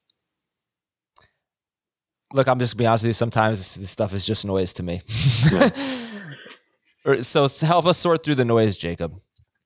Look, I'm just going to be honest with you. Sometimes this, this stuff is just noise to me. Yeah. So help us sort through the noise, Jacob.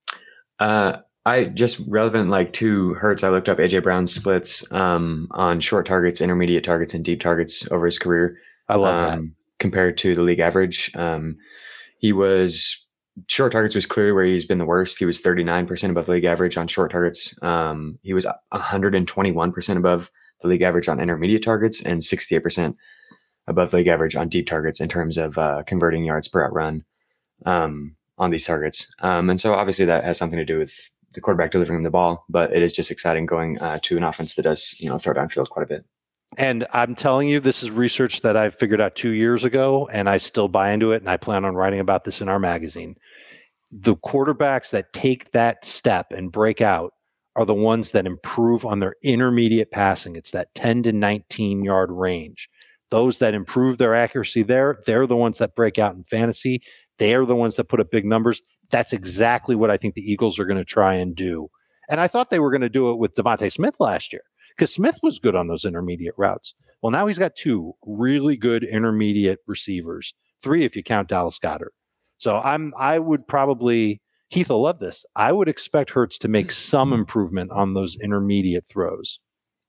Uh, I just relevant like to Hurts. I looked up A J Brown's splits um, on short targets, intermediate targets, and deep targets over his career. I love um, that. Compared to the league average. Um, he was short targets was clearly where he's been the worst. He was thirty-nine percent above league average on short targets. Um, he was one hundred twenty-one percent above the league average on intermediate targets and sixty-eight percent above league average on deep targets in terms of uh, converting yards per out run um, on these targets. Um, and so obviously that has something to do with the quarterback delivering him the ball, but it is just exciting going uh, to an offense that does, you know, throw downfield quite a bit. And I'm telling you, this is research that I figured out two years ago, and I still buy into it, and I plan on writing about this in our magazine. The quarterbacks that take that step and break out are the ones that improve on their intermediate passing. It's that ten to nineteen yard range. Those that improve their accuracy there, they're the ones that break out in fantasy. They're the ones that put up big numbers. That's exactly what I think the Eagles are going to try and do. And I thought they were going to do it with Devontae Smith last year because Smith was good on those intermediate routes. Well, now he's got two really good intermediate receivers, three if you count Dallas Goedert. So I'm, I would probably, Heath will love this. I would expect Hurts to make some improvement on those intermediate throws.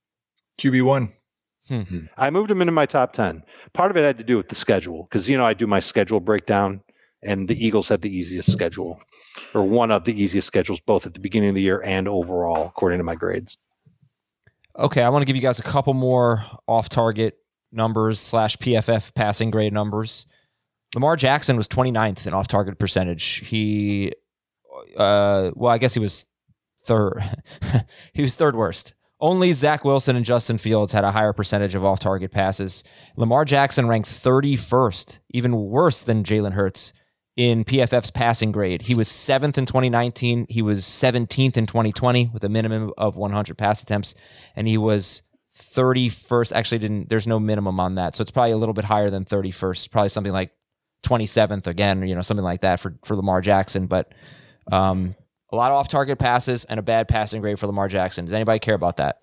Q B one. Mm-hmm. I moved him into my top ten. Part of it had to do with the schedule because, you know, I do my schedule breakdown and the Eagles had the easiest schedule or one of the easiest schedules, both at the beginning of the year and overall, according to my grades. Okay. I want to give you guys a couple more off target numbers slash P F F passing grade numbers. Lamar Jackson was twenty-ninth in off target percentage. He, uh, well, I guess he was third. He was third worst. Only Zach Wilson and Justin Fields had a higher percentage of off-target passes. Lamar Jackson ranked thirty-first, even worse than Jalen Hurts, in P F F's passing grade. He was seventh in twenty nineteen. He was seventeenth in twenty twenty with a minimum of one hundred pass attempts, and he was thirty-first. Actually, didn't. There's no minimum on that, so it's probably a little bit higher than thirty-first. Probably something like twenty-seventh again, you know, something like that for for Lamar Jackson. But um, a lot of off-target passes and a bad passing grade for Lamar Jackson. Does anybody care about that?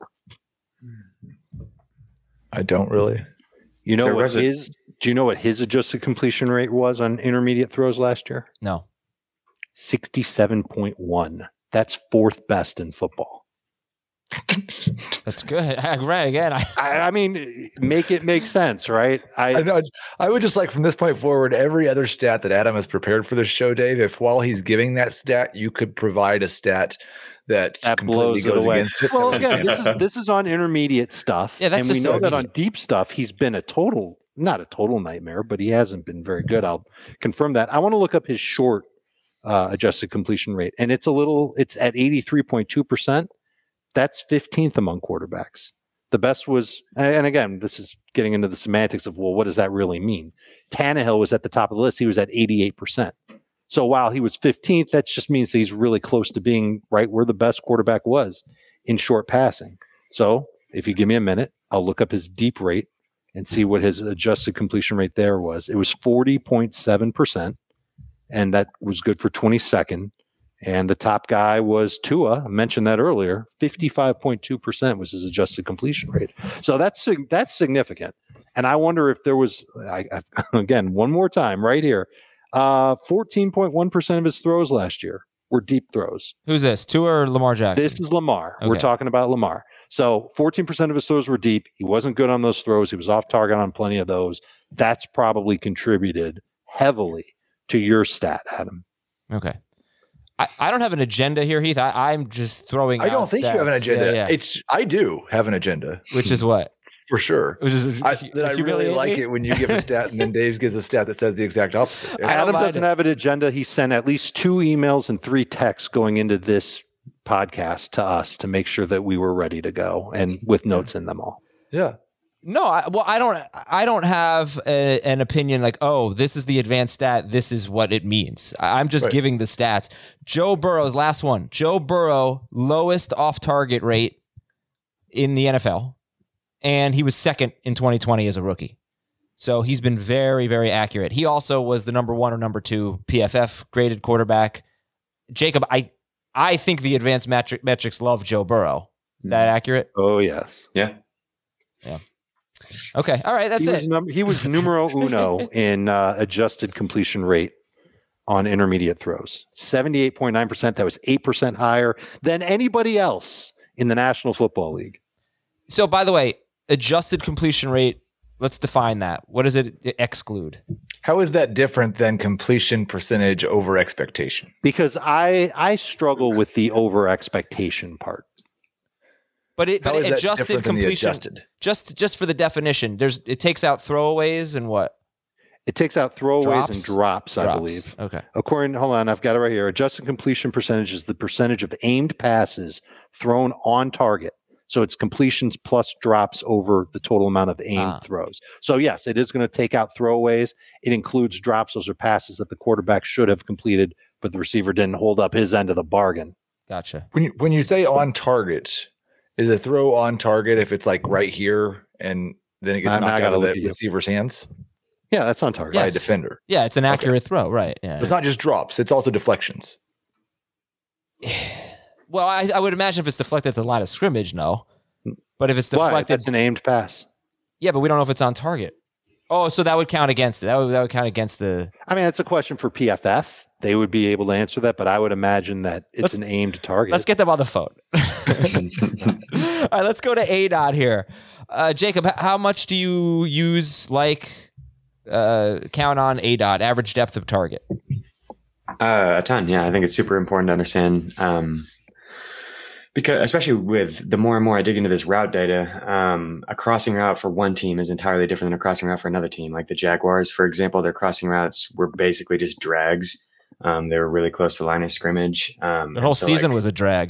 I don't really. You know There what was a- his? Do you know what his adjusted completion rate was on intermediate throws last year? No. sixty-seven point one. That's fourth best in football. That's good. Right, again. I, I, I mean, make it make sense, right? I, I know. I would just like from this point forward, every other stat that Adam has prepared for this show, Dave, if while he's giving that stat, you could provide a stat that, that completely blows it goes away. against it. Well, again, this is this is on intermediate stuff, Yeah, that's and we just know that on intermediate. deep stuff, he's been a total, not a total nightmare, but he hasn't been very good. I'll confirm that. I want to look up his short uh, adjusted completion rate, and it's a little. It's at eighty-three point two percent. That's fifteenth among quarterbacks. The best was, and again, this is getting into the semantics of, well, what does that really mean? Tannehill was at the top of the list. He was at eighty-eight percent. So while he was fifteenth, that just means that he's really close to being right where the best quarterback was in short passing. So if you give me a minute, I'll look up his deep rate and see what his adjusted completion rate there was. It was forty point seven percent, and that was good for twenty-second. And the top guy was Tua. I mentioned that earlier. fifty-five point two percent was his adjusted completion rate. So that's that's significant. And I wonder if there was, I, I, again, one more time right here, uh, fourteen point one percent of his throws last year were deep throws. Who's this? Tua or Lamar Jackson? This is Lamar. Okay. We're talking about Lamar. So fourteen percent of his throws were deep. He wasn't good on those throws. He was off target on plenty of those. That's probably contributed heavily to your stat, Adam. Okay. I, I don't have an agenda here, Heath. I, I'm just throwing I don't out think stats. you have an agenda. Yeah, yeah. It's I do have an agenda, Which is what? for sure. Which is I, that I really like it when you give a stat and then Dave gives a stat that says the exact opposite. I don't Adam mind doesn't it. have an agenda. He sent at least two emails and three texts going into this podcast to us to make sure that we were ready to go and with notes in them all. Yeah. No, I, well, I don't. I don't have a, an opinion like, oh, this is the advanced stat. This is what it means. I- I'm just Right. giving the stats. Joe Burrow's last one. Joe Burrow lowest off target rate in the N F L, and he was second in twenty twenty as a rookie. So he's been very, very accurate. He also was the number one or number two P F F graded quarterback. Jacob, I I think the advanced metric, metrics love Joe Burrow. Is that accurate? Oh, yes. Yeah. Okay. All right. That's he it. Was num- he was numero uno in uh, adjusted completion rate on intermediate throws. seventy-eight point nine percent. That was eight percent higher than anybody else in the National Football League. So, by the way, adjusted completion rate, let's define that. What does it exclude? How is that different than completion percentage over expectation? Because I I struggle with the over expectation part. But it, How but is that adjusted different than the completion, adjusted? just just for the definition, there's it takes out throwaways and what? It takes out throwaways Drops? and drops, I Drops. believe. Okay. According, hold on, I've got it right here. Adjusted completion percentage is the percentage of aimed passes thrown on target. So it's completions plus drops over the total amount of aimed Ah. throws. So yes, it is going to take out throwaways. It includes drops. Those are passes that the quarterback should have completed, but the receiver didn't hold up his end of the bargain. Gotcha. When you, when you say on target, is a throw on target if it's like right here and then it gets Now- now I knocked out gotta of look the at you. receiver's hands Yeah, that's on target. by a Yes. defender? Yeah, it's an accurate throw, right? Yeah. It's not just drops; it's also deflections. Well, I, I would imagine if it's deflected at the line of scrimmage, no. But if it's Why? deflected, That's an aimed pass. yeah, but we don't know if it's on target. Oh, so that would count against it. That would that would count against the. I mean, that's a question for P F F. They would be able to answer that, but I would imagine that it's Let's- an aimed target. Let's get them on the phone. All right, let's go to A D O T here. Uh, Jacob, h- how much do you use, like, uh, count on A D O T, average depth of target? Uh, a ton, yeah. I think it's super important to understand, um, because especially with the more and more I dig into this route data, um, a crossing route for one team is entirely different than a crossing route for another team. Like the Jaguars, for example, their crossing routes were basically just drags. Um, they were really close to the line of scrimmage. Um, The whole so, season like- was a drag.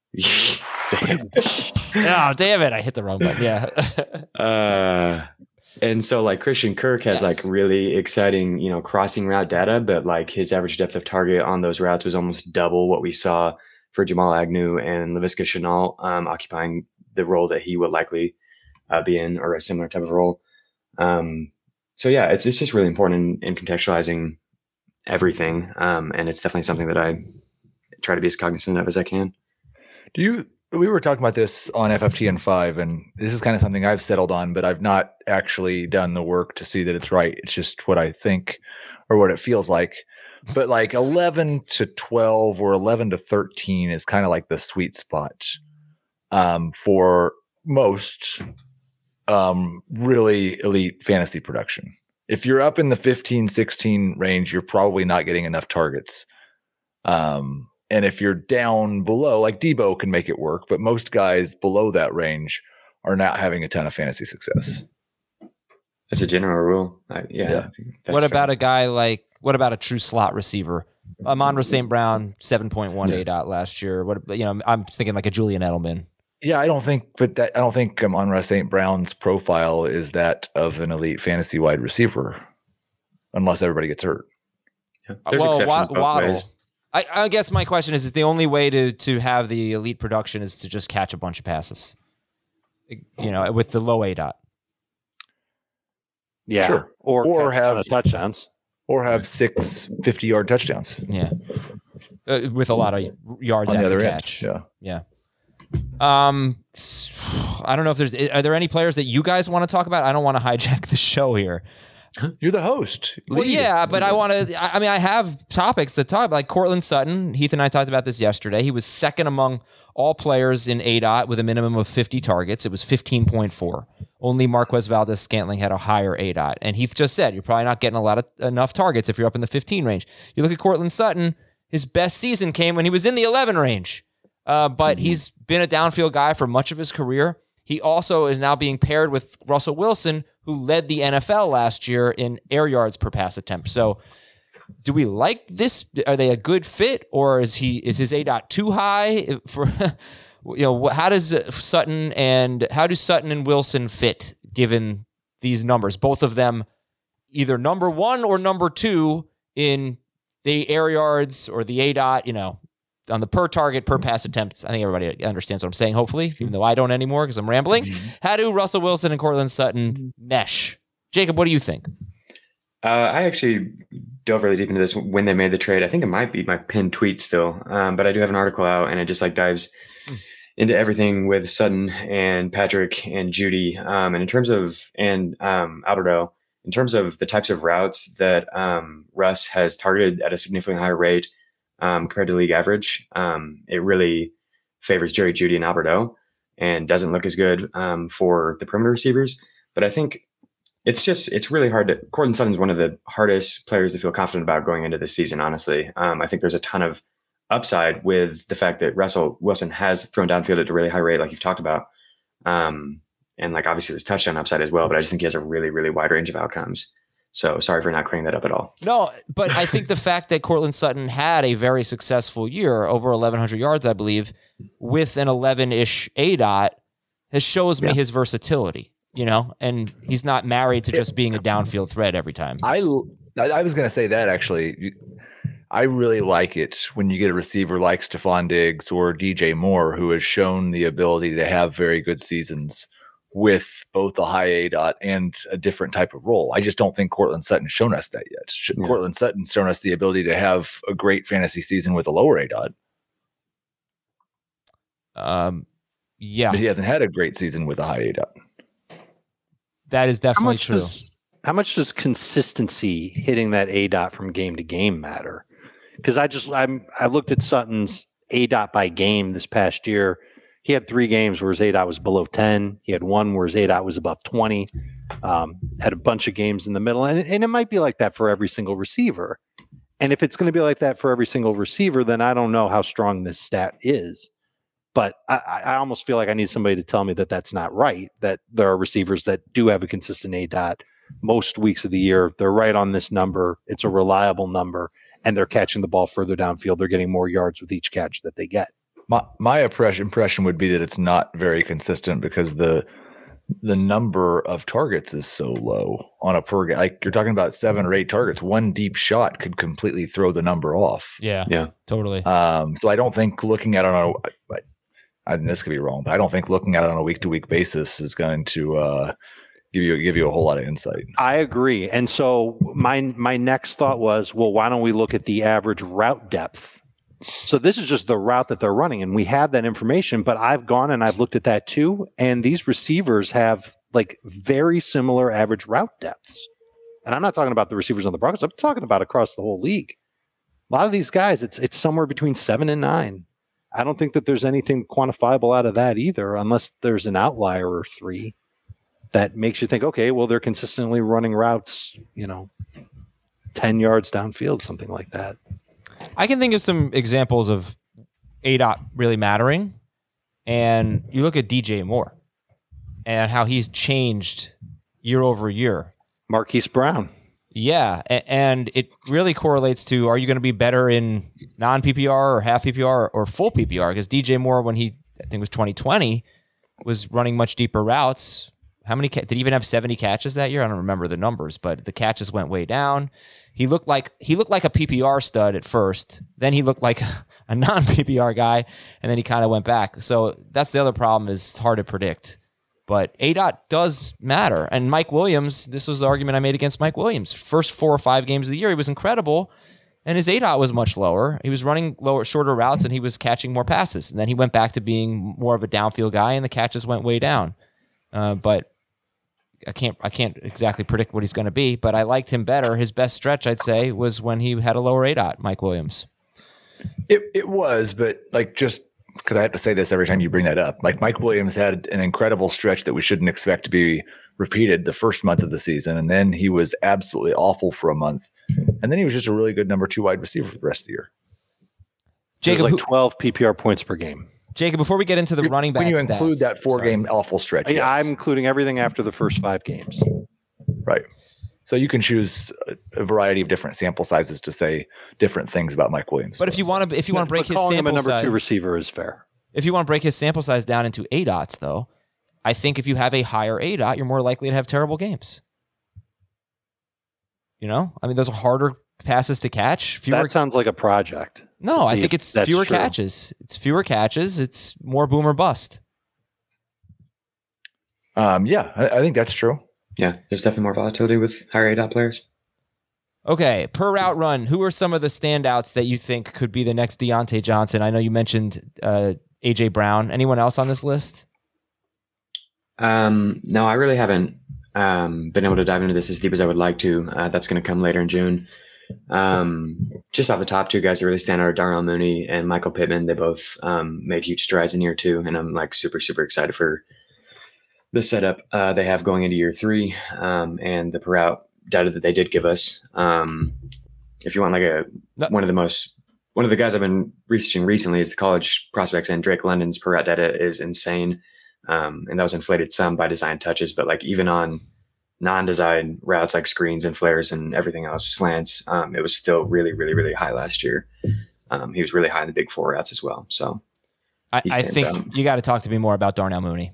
Damn. Oh, damn it. I hit the wrong button. Yeah. Uh, and so like Christian Kirk has Yes. like really exciting, you know, crossing route data, but like his average depth of target on those routes was almost double what we saw for Jamal Agnew and Laviska Shenault, um, occupying the role that he would likely uh, be in, or a similar type of role. Um, so yeah, it's it's just really important in, in contextualizing everything, um, and it's definitely something that I try to be as cognizant of as I can. Do you? We were talking about this on F F T N five, and this is kind of something I've settled on, but I've not actually done the work to see that it's right. It's just what I think or what it feels like. But like eleven to twelve or eleven to thirteen is kind of like the sweet spot um, for most um, really elite fantasy production. If you're up in the fifteen, sixteen range, you're probably not getting enough targets. Um, and if you're down below, like Debo can make it work, but most guys below that range are not having a ton of fantasy success. As a general rule, I, yeah. Yeah. I think that's What fair. about a guy like, what about a true slot receiver? Amon-Ra Saint Brown, seven point one Yeah. A D O T last year. What, you know, I'm thinking like a Julian Edelman. Yeah, I don't think, but that I don't think um, Amon-Ra Saint Brown's profile is that of an elite fantasy wide receiver, unless everybody gets hurt. Yeah. There's Well, exceptions Wa- both Waddle. ways. I, I guess my question is, is the only way to to have the elite production is to just catch a bunch of passes, you know, with the low A D O T. Yeah. Sure. Or, Or catch a ton have- of touchdowns. Or have six fifty-yard touchdowns. Yeah. uh, with a lot of yards On the after other catch. end, Yeah. Um, I don't know if there's. Are there any players that you guys want to talk about? I don't want to hijack the show here. You're the host. Well, Lead. yeah, but I want to. I mean, I have topics to talk about, like Cortland Sutton. Heath and I talked about this yesterday. He was second among all players in A D O T with a minimum of fifty targets. It was fifteen point four. Only Marquez Valdez-Scantling had a higher A D O T. And Heath just said, you're probably not getting a lot of enough targets if you're up in the fifteen range. You look at Cortland Sutton, his best season came when he was in the eleven range. Uh, but mm-hmm. he's been a downfield guy for much of his career. He also is now being paired with Russell Wilson, who led the N F L last year in air yards per pass attempt. So do we like this? Are they a good fit, or is he is his A D O T too high? For you know, how does Sutton and how do Sutton and Wilson fit given these numbers? Both of them either number one or number two in the air yards or the A D O T, you know, on the per target, per pass attempts. I think everybody understands what I'm saying, hopefully, even though I don't anymore because I'm rambling. How do Russell Wilson and Cortland Sutton mesh? Jacob, what do you think? Uh, I actually dove really deep into this when they made the trade. I think it might be my pinned tweet still, um, but I do have an article out, and it just like dives mm. into everything with Sutton and Patrick and Judy. Um, and in terms of, and um, Alberto, in terms of the types of routes that um, Russ has targeted at a significantly higher rate, Um, compared to league average, um, it really favors Jerry Jeudy and Alberto and doesn't look as good um, for the perimeter receivers. But I think it's just, it's really hard to, Cortland Sutton is one of the hardest players to feel confident about going into this season, honestly. Um, I think there's a ton of upside with the fact that Russell Wilson has thrown downfield at a really high rate, like you've talked about. Um, and like, obviously there's touchdown upside as well, but I just think he has a really, really wide range of outcomes. So sorry for not clearing that up at all. No, but I think the fact that Cortland Sutton had a very successful year, over eleven hundred yards, I believe, with an eleven-ish A D O T, has shows me yeah. his versatility, you know, and he's not married to just being a downfield threat every time. I, I was going to say that, actually. I really like it when you get a receiver like Stephon Diggs or D J Moore, who has shown the ability to have very good seasons with both a high A D O T and a different type of role. I just don't think Cortland Sutton's shown us that yet. Yeah. Cortland Sutton's shown us the ability to have a great fantasy season with a lower A D O T. Um, yeah. But he hasn't had a great season with a high A D O T. That is definitely how true. Does, how much does consistency hitting that A D O T from game to game matter? Because I just, I'm, I looked at Sutton's A D O T by game this past year. He had three games where his A D O T was below ten. He had one where his A D O T was above twenty. Um, had a bunch of games in the middle. And, and it might be like that for every single receiver. And if it's going to be like that for every single receiver, then I don't know how strong this stat is. But I, I almost feel like I need somebody to tell me that that's not right, that there are receivers that do have a consistent A D O T most weeks of the year. They're right on this number. It's a reliable number. And they're catching the ball further downfield. They're getting more yards with each catch that they get. My my impression would be that it's not very consistent because the the number of targets is so low on a per game. Like you're talking about seven or eight targets. One deep shot could completely throw the number off. Yeah, yeah, totally. Um, so I don't think looking at it on a, I, I, this could be wrong, but I don't think looking at it on a week to week basis is going to uh, give you give you a whole lot of insight. I agree. And so my my next thought was, well, why don't we look at the average route depth? So this is just the route that they're running, and we have that information, but I've gone and I've looked at that too, and these receivers have like very similar average route depths. And I'm not talking about the receivers on the Broncos. I'm talking about across the whole league. A lot of these guys, it's it's somewhere between seven and nine. I don't think that there's anything quantifiable out of that either, unless there's an outlier or three that makes you think, okay, well, they're consistently running routes, you know, ten yards downfield, something like that. I can think of some examples of A D O T really mattering. And you look at D J Moore and how he's changed year over year. Marquise Brown. Yeah. And it really correlates to, are you going to be better in non-P P R or half P P R or full P P R? Because D J Moore, when he, I think it was twenty twenty, was running much deeper routes. How many, did he even have seventy catches that year? I don't remember the numbers, but the catches went way down. He looked like he looked like a P P R stud at first. Then he looked like a non-P P R guy, and then he kind of went back. So that's the other problem, is it's hard to predict. But A D O T does matter. And Mike Williams, this was the argument I made against Mike Williams. First four or five games of the year, he was incredible. and his A DOT was much lower. He was running lower, shorter routes, and he was catching more passes. And then he went back to being more of a downfield guy, and the catches went way down. Uh, but I can't I can't exactly predict what he's going to be, but I liked him better. His best stretch, I'd say, was when he had a lower A DOT, Mike Williams. It it was, but like just because I have to say this every time you bring that up, like Mike Williams had an incredible stretch that we shouldn't expect to be repeated the first month of the season, and then he was absolutely awful for a month, and then he was just a really good number two wide receiver for the rest of the year. Jacob, like twelve P P R points per game. Jacob, before we get into the running back, when you include stats, that four sorry. game awful stretch, Yeah, yes. I'm including everything after the first five games. Right. So you can choose a, a variety of different sample sizes to say different things about Mike Williams. But if you want to, if you want to break But his calling him a sample number size, two receiver is fair. if you want to break his sample size down into A DOTs, though, I think if you have a higher A DOT, you're more likely to have terrible games. You know, I mean, those are harder passes to catch. Fewer, That sounds like a project. no, to I see think if it's that's fewer true. catches. It's fewer catches. It's more boom or bust. um, yeah, I, I think that's true. Yeah, there's definitely more volatility with higher A DOT players. Okay, per route run, who are some of the standouts that you think could be the next Deontay Johnson? I know you mentioned uh, A J Brown. Anyone else on this list? Um, no, I really haven't um, been able to dive into this as deep as I would like to. Uh, that's going to come later in June. Um, just off the top, two guys that really stand out are Darnell Mooney and Michael Pittman. They both um, made huge strides in year two, and I'm like super, super excited for the setup uh, they have going into year three um, and the per route data that they did give us. Um, if you want like a No. one of the most one of the guys I've been researching recently is the college prospects, and Drake London's per route data is insane. Um, and that was inflated some by design touches, but like even on non-design routes like screens and flares and everything else, slants, um, it was still really, really, really high last year. Um, he was really high in the big four routes as well. So I, He I stands think out. you got to talk to me more about Darnell Mooney.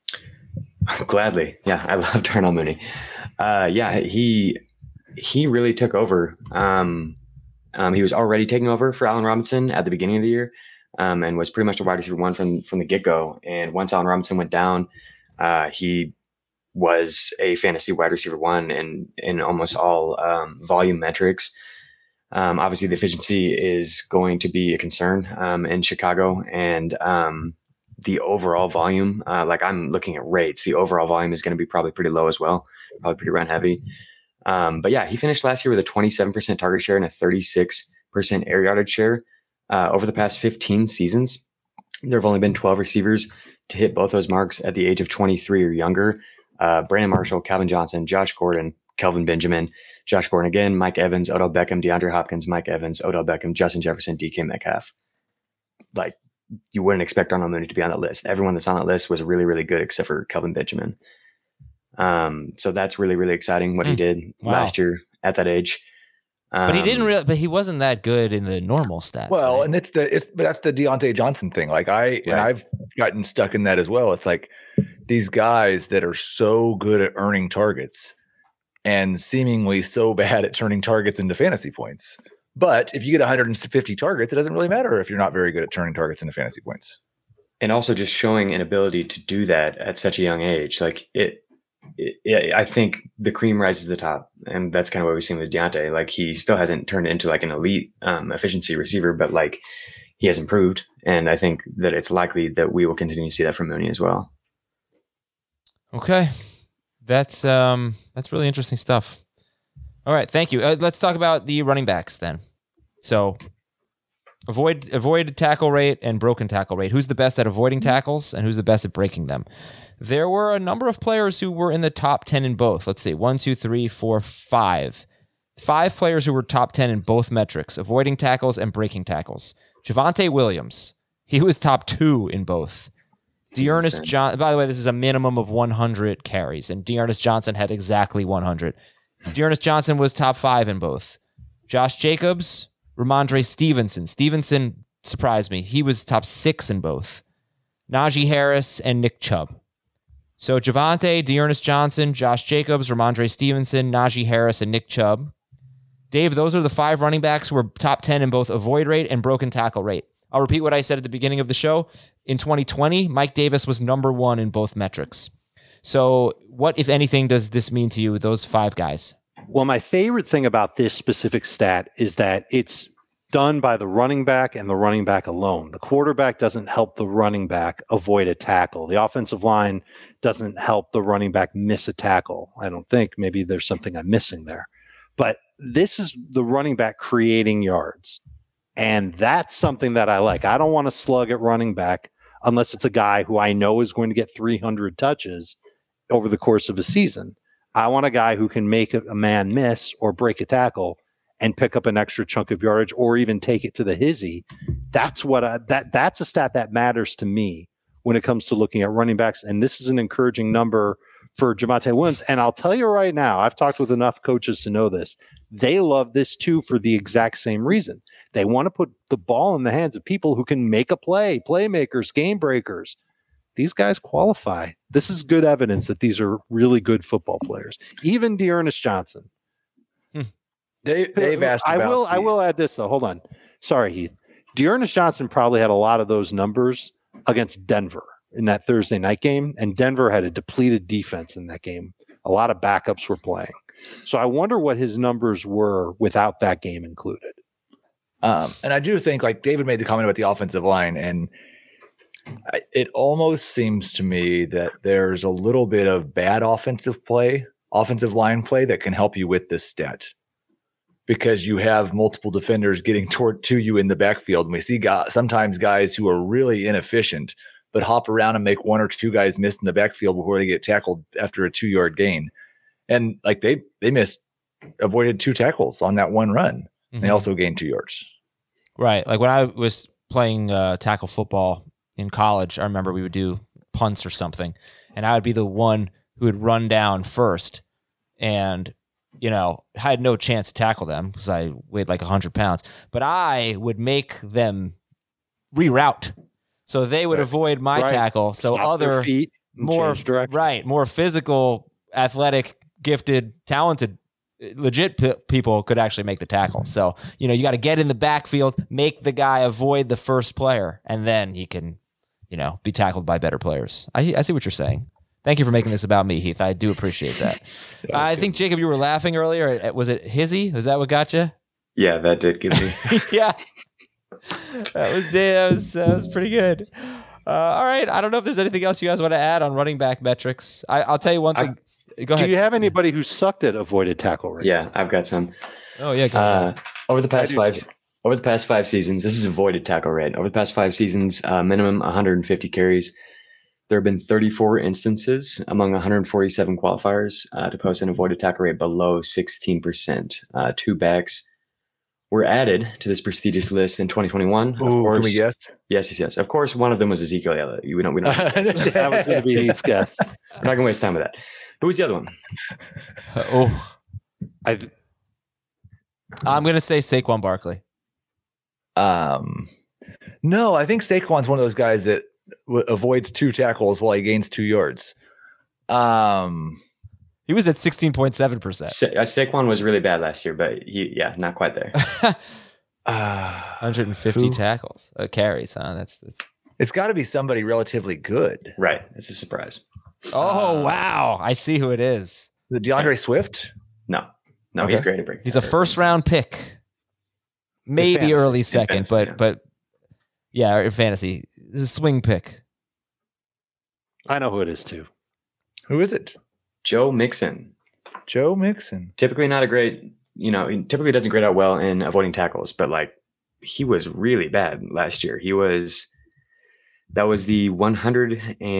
Gladly. Yeah, I love Darnell Mooney. Uh, yeah, he he really took over. Um, um, he was already taking over for Allen Robinson at the beginning of the year, um, and was pretty much a wide receiver one from from the get go. And once Allen Robinson went down, uh, he was a fantasy wide receiver one in in almost all um, volume metrics. Um, obviously, the efficiency is going to be a concern um, in Chicago, and um, the overall volume, uh, like I'm looking at rates, the overall volume is going to be probably pretty low as well, probably pretty run heavy. Um, but yeah, he finished last year with a twenty-seven percent target share and a thirty-six percent air yardage share. Uh, over the past fifteen seasons, there have only been twelve receivers to hit both those marks at the age of twenty-three or younger. Uh, Brandon Marshall, Calvin Johnson, Josh Gordon, Kelvin Benjamin, Josh Gordon again, Mike Evans, Odell Beckham, DeAndre Hopkins, Mike Evans, Odell Beckham, Justin Jefferson, D K Metcalf. Like, you wouldn't expect Darnell Mooney to be on that list. Everyone that's on that list was really, really good except for Kelvin Benjamin. Um, so that's really, really exciting what he Mm. did Wow. last year at that age. Um, But he didn't really. But he wasn't that good in the normal stats. Well, right? and it's the it's but that's the Deontay Johnson thing. Like I and Right. I've gotten stuck in that as well. It's like these guys that are so good at earning targets and seemingly so bad at turning targets into fantasy points. But if you get one hundred fifty targets, it doesn't really matter if you're not very good at turning targets into fantasy points. and also just showing an ability to do that at such a young age. Like it, it, it I think the cream rises to the top, and that's kind of what we've seen with Deontay. Like he still hasn't turned into like an elite um, efficiency receiver, but like he has improved. And I think that it's likely that we will continue to see that from Mooney as well. Okay, that's um that's really interesting stuff. All right, thank you. Uh, let's talk about the running backs then. So avoid avoid tackle rate and broken tackle rate. Who's the best at avoiding tackles and who's the best at breaking them? There were a number of players who were in the top ten in both. Let's see, one, two, three, four, five. Five players who were top ten in both metrics, avoiding tackles and breaking tackles. Javonte Williams, he was top two in both. Dearness insane. John. By the way, this is a minimum of one hundred carries, and Dearness Johnson had exactly one hundred. Dearness Johnson was top five in both. Josh Jacobs, Ramondre Stevenson. Stevenson surprised me. He was top six in both. Najee Harris and Nick Chubb. So Javonte, Dearness Johnson, Josh Jacobs, Ramondre Stevenson, Najee Harris, and Nick Chubb. Dave, those are the five running backs who were top ten in both avoid rate and broken tackle rate. I'll repeat what I said at the beginning of the show. In twenty twenty, Mike Davis was number one in both metrics. So what, if anything, does this mean to you, those five guys? Well, my favorite thing about this specific stat is that it's done by the running back and the running back alone. The quarterback doesn't help the running back avoid a tackle. The offensive line doesn't help the running back miss a tackle. I don't think. Maybe there's something I'm missing there. But this is the running back creating yards. And that's something that I like. I don't want to slug at running back unless it's a guy who I know is going to get three hundred touches over the course of a season. I want a guy who can make a, a man miss or break a tackle and pick up an extra chunk of yardage or even take it to the hizzy. That's what I, that that's a stat that matters to me when it comes to looking at running backs. And this is an encouraging number for Javonte Williams. And I'll tell you right now, I've talked with enough coaches to know this. They love this too for the exact same reason. They want to put the ball in the hands of people who can make a play, playmakers, game breakers. These guys qualify. This is good evidence that these are really good football players. Even Dearness Johnson. Dave, Dave asked I about will. the, I will add this though. Hold on. Sorry, Heath. Dearness Johnson probably had a lot of those numbers against Denver in that Thursday night game, and Denver had a depleted defense in that game. A lot of backups were playing, so I wonder what his numbers were without that game included. Um, and I do think, like David made the comment about the offensive line, and I, it almost seems to me that there's a little bit of bad offensive play, offensive line play that can help you with this stat. Because you have multiple defenders getting toward to you in the backfield. And we see guys, sometimes guys who are really inefficient, but hop around and make one or two guys miss in the backfield before they get tackled after a two yard gain. And like they, they missed, avoided two tackles on that one run. Mm-hmm. They also gained two yards. Right. Like when I was playing uh, tackle football in college, I remember we would do punts or something, and I would be the one who would run down first. And you know, I had no chance to tackle them because I weighed like one hundred pounds. But I would make them reroute. So they would right. avoid my right. tackle. So Stop other feet more right, more physical, athletic, gifted, talented, legit p- people could actually make the tackle. So, you know, you got to get in the backfield, make the guy avoid the first player, and then he can, you know, be tackled by better players. I, I see what you're saying. Thank you for making this about me, Heath. I do appreciate that. yeah, I think, Jacob, you were laughing earlier. Was it hizzy? Was that what got you? Yeah, that did give me. yeah. That was, that was, that was pretty good. Uh, all right. I don't know if there's anything else you guys want to add on running back metrics. I, I'll tell you one thing. I, go ahead. Do you have anybody who sucked at avoided tackle rate? Yeah, I've got some. Oh, yeah. Go uh, over the past five too. over the past five seasons, this is avoided tackle rate. Over the past five seasons, uh, minimum one hundred fifty carries. There have been thirty-four instances among one hundred forty-seven qualifiers uh, to post an avoided tackle rate below sixteen percent. Uh, two backs were added to this prestigious list in twenty twenty-one. Ooh, of course, can we guess? Yes, yes, yes. Of course, one of them was Ezekiel Elliott. We don't. We don't. That was going to be Heath's guess. We're not going to waste time with that. Who was the other one? Uh, oh, I. I'm going to say Saquon Barkley. Um, no, I think Saquon's one of those guys that w- avoids two tackles while he gains two yards. Um, he was at sixteen point seven percent. Sa- uh, Saquon was really bad last year, but he, yeah, not quite there. uh, one hundred fifty who? tackles, uh, carries, huh? That's, that's... It's got to be somebody relatively good, right? It's a surprise. Oh uh, wow! I see who it is. The DeAndre yeah. Swift? No, no, okay. he's great at breaking. He's a first round pick, maybe early second, fantasy, but yeah. but yeah, in fantasy, it's a swing pick. I know who it is too. Who is it? Joe Mixon. Joe Mixon. Typically not a great, you know, he typically doesn't grade out well in avoiding tackles, but like he was really bad last year. He was, that was the one hundred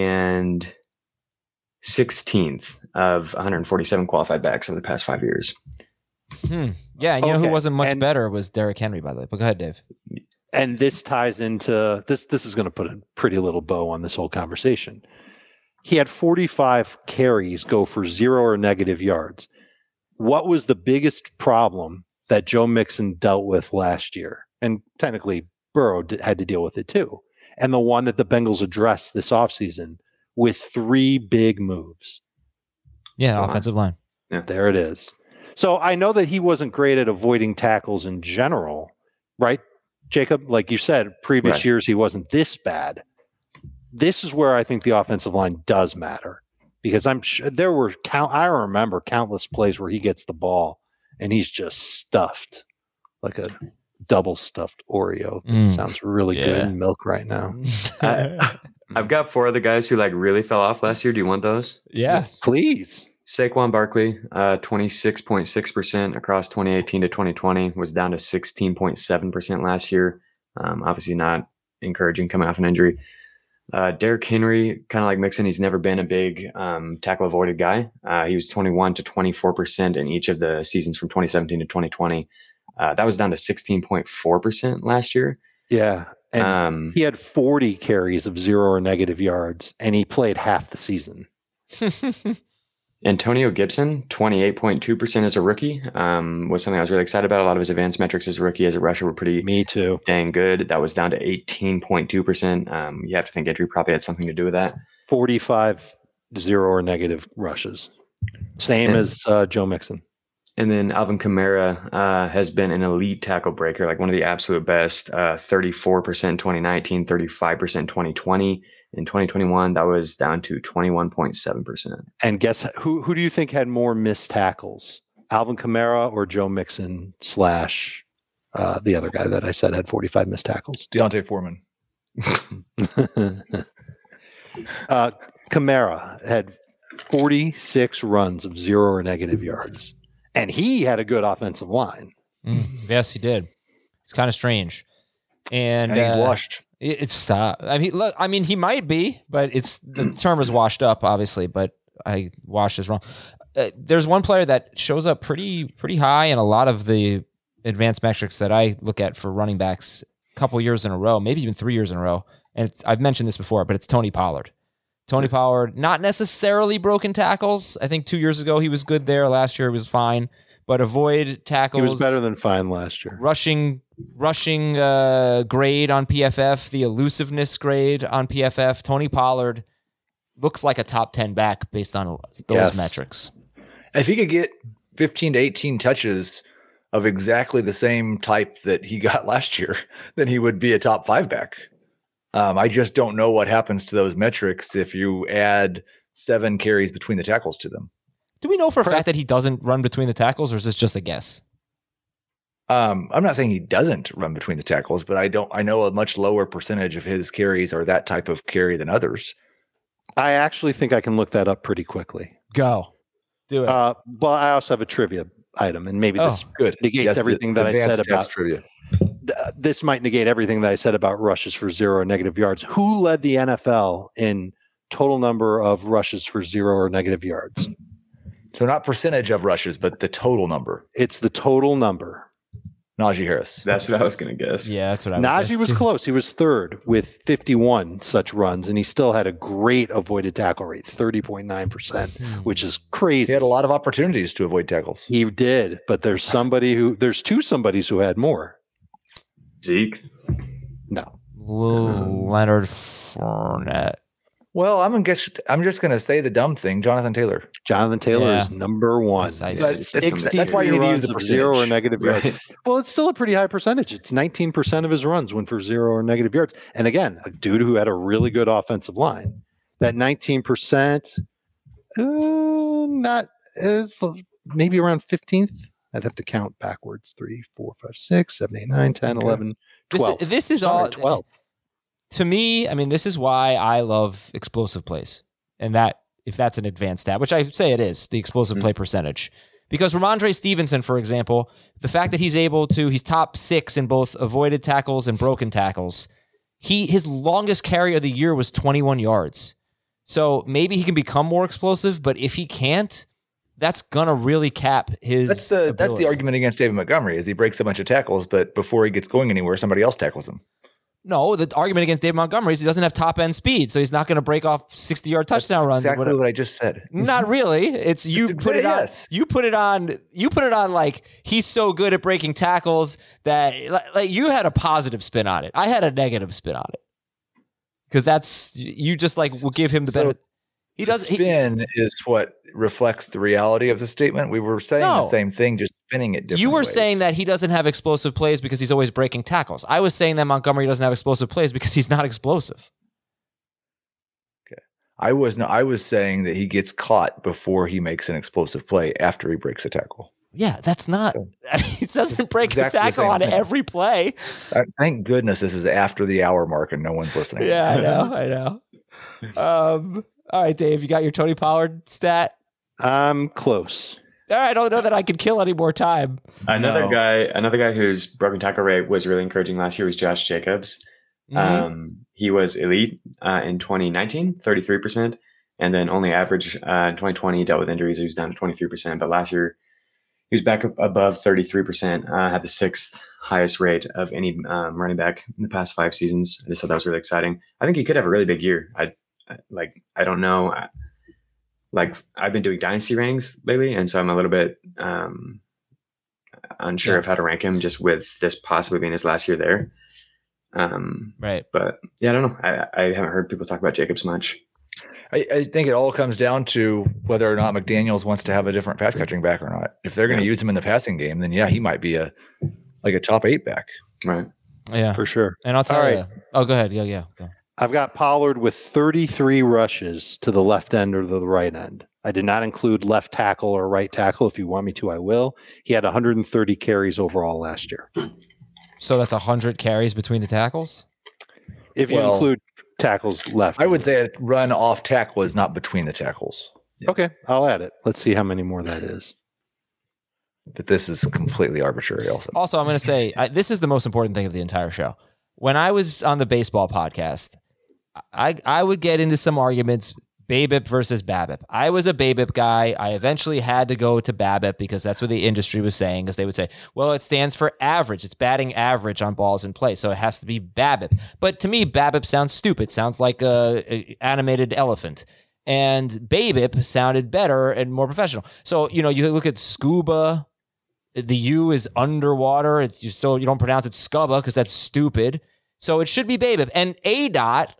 sixteenth of one hundred forty-seven qualified backs over the past five years. Hmm. Yeah, and you okay. know who wasn't much and, better was Derrick Henry, by the way. But go ahead, Dave. And this ties into this. This is going to put a pretty little bow on this whole conversation. He had forty-five carries go for zero or negative yards. What was the biggest problem that Joe Mixon dealt with last year? And technically, Burrow d- had to deal with it too. And the one that the Bengals addressed this offseason with three big moves. Yeah, Come offensive on. line. Yeah. There it is. So I know that he wasn't great at avoiding tackles in general, right, Jacob? Like you said, previous right. years he wasn't this bad. This is where I think the offensive line does matter. because I'm sure there were count. I remember countless plays where he gets the ball and he's just stuffed like a double stuffed Oreo. That Mm. sounds really Yeah. good in milk right now. I, I've got four of the guys who like really fell off last year. Do you want those? Yes. Please. Saquon Barkley, uh, twenty-six point six percent across twenty eighteen to twenty twenty, was down to sixteen point seven percent last year. Um, obviously not encouraging coming off an injury. Uh, Derrick Henry, kind of like Mixon, he's never been a big um, tackle avoided guy. Uh, he was twenty-one to twenty-four percent in each of the seasons from twenty seventeen to twenty twenty. Uh, that was down to sixteen point four percent last year. Yeah. And Um, he had forty carries of zero or negative yards, and he played half the season. Antonio Gibson, twenty-eight point two percent as a rookie, um, was something I was really excited about. A lot of his advanced metrics as a rookie, as a rusher, were pretty Me too. dang good. That was down to eighteen point two percent. Um, you have to think injury probably had something to do with that. forty-five zero or negative rushes. Same And- as uh, Joe Mixon. And then Alvin Kamara uh, has been an elite tackle breaker, like one of the absolute best. Uh, thirty-four percent in twenty nineteen, thirty-five percent in twenty twenty. In twenty twenty-one, that was down to twenty-one point seven percent. And guess who? Who do you think had more missed tackles, Alvin Kamara or Joe Mixon slash uh, the other guy that I said had forty-five missed tackles? Deontay Foreman. uh, Kamara had forty-six runs of zero or negative yards, and he had a good offensive line. Mm, yes, he did. It's kind of strange. And, And he's uh, washed. It, it's stop. I mean, look. I mean, he might be, but it's the term is washed up, obviously. But I washed is wrong. Uh, there's one player that shows up pretty pretty high in a lot of the advanced metrics that I look at for running backs a couple years in a row, maybe even three years in a row. And it's, I've mentioned this before, but it's Tony Pollard. Tony Pollard, not necessarily broken tackles. I think two years ago he was good there. Last year he was fine, but avoid tackles. He was better than fine last year. Rushing, rushing uh, grade on P F F, the elusiveness grade on P F F. Tony Pollard looks like a top ten back based on those Yes. metrics. If he could get fifteen to eighteen touches of exactly the same type that he got last year, then he would be a top five back. Um, I just don't know what happens to those metrics if you add seven carries between the tackles to them. Do we know for a fact that he doesn't run between the tackles, or is this just a guess? Um, I'm not saying he doesn't run between the tackles, but I don't. I know a much lower percentage of his carries are that type of carry than others. I actually think I can look that up pretty quickly. Go. Do it. Uh, but I also have a trivia item, and maybe this Oh, Good. negates Yes, the everything that I said advanced stats about trivia. th- this might negate everything that I said about rushes for zero or negative yards. Who led the N F L in total number of rushes for zero or negative yards? So not percentage of rushes, but the total number. It's the total number. Najee Harris. That's what I was going to guess. yeah, that's what I would Najee guess was too. close. He was third with fifty-one such runs, and he still had a great avoided tackle rate, thirty point nine percent, which is He crazy. had a lot of opportunities to avoid tackles. He did, but there's somebody who there's two somebodies who had more. Zeke. No. Leonard Fournette. Well, I'm gonna guess. I'm just gonna say the dumb thing. Jonathan Taylor. Jonathan Taylor Yeah. is number one. Yes, I- But sixty that's why you need to use the runs of zero or percentage. negative yards. Right. Well, it's still a pretty high percentage. It's nineteen percent of his runs went for zero or negative yards. And again, a dude who had a really good offensive line. That nineteen percent, uh, not is maybe around fifteenth. I'd have to count backwards. Three, four, five, six, seven, eight, nine, ten, eleven, This, twelve. is- this is Sorry, all twelve. to me. I mean, this is why I love explosive plays, and that if that's an advanced stat, which I say it is, the explosive play percentage. Because Ramondre Stevenson, for example, the fact that he's able to, he's top six in both avoided tackles and broken tackles. He his longest carry of the year was twenty-one yards. So maybe he can become more explosive, but if he can't, that's gonna really cap his. That's the that's ability. the argument against David Montgomery is he breaks a bunch of tackles, but before he gets going anywhere, somebody else tackles him. No, the argument against David Montgomery is he doesn't have top end speed, so he's not going to break off sixty yard touchdown runs. or Exactly whatever. what I just said. Not really. It's you It's put it on. yes. You put it on. You put it on like he's so good at breaking tackles that like, like you had a positive spin on it. I had a negative spin on it because that's you just like will give him the So benefit. He does. He, Spin is what reflects the reality of the statement. We were saying No. the same thing, just spinning it different. you were ways. saying that he doesn't have explosive plays because he's always breaking tackles. I was saying that Montgomery doesn't have explosive plays because he's not explosive. I was no, I was saying that he gets caught before he makes an explosive play after he breaks a tackle. Yeah, that's not. So, he doesn't break exactly the tackle the on thing. every play. I, thank goodness this is after the hour mark and no one's listening. Yeah, I know. I know. Um, all right, Dave, you got your Tony Pollard stat? I'm close. All right, I don't know that I could kill any more time. Another No. guy, another guy whose broken tackle rate was really encouraging last year was Josh Jacobs. Mhm. Um, he was elite uh, in twenty nineteen, thirty-three percent, and then only average uh, in twenty twenty. He dealt with injuries. He was down to twenty-three percent, but last year he was back up above thirty-three percent. Uh, had the sixth highest rate of any um, running back in the past five seasons. I just thought that was really exciting. I think he could have a really big year. I, I like. I don't know. I, like I've been doing dynasty rankings lately, and so I'm a little bit um, unsure Yeah. of how to rank him, just with this possibly being his last year there. Um, Right. but yeah, I don't know. I, I haven't heard people talk about Jacobs much. I, I think it all comes down to whether or not McDaniels wants to have a different pass catching back or not. If they're going to Yeah. use him in the passing game, then yeah, he might be a like a top eight back. Right. Yeah. For sure. And I'll tell All you. right. Oh, go ahead. Yeah, yeah. Go. I've got Pollard with thirty-three rushes to the left end or the right end. I did not include left tackle or right tackle. If you want me to, I will. He had one hundred thirty carries overall last year. So that's one hundred carries between the tackles? If you Well, include tackles left. I would say a run off tackle is not between the tackles, Okay, I'll add it. Let's see how many more that is. but this is completely arbitrary. Also, Also, I'm going to say I, this is the most important thing of the entire show. When I was on the baseball podcast, I I would get into some arguments, BABIP versus BABIP. I was a BABIP guy. I eventually had to go to BABIP because that's what the industry was saying, because they would say, well, it stands for average. It's batting average on balls in play, so it has to be BABIP. But to me, BABIP sounds stupid. Sounds like a, a animated elephant. And BABIP sounded better and more professional. So, you know, you look at scuba. The U is underwater. It's you still you don't pronounce it scuba because that's stupid. So it should be BABIP. And A DOT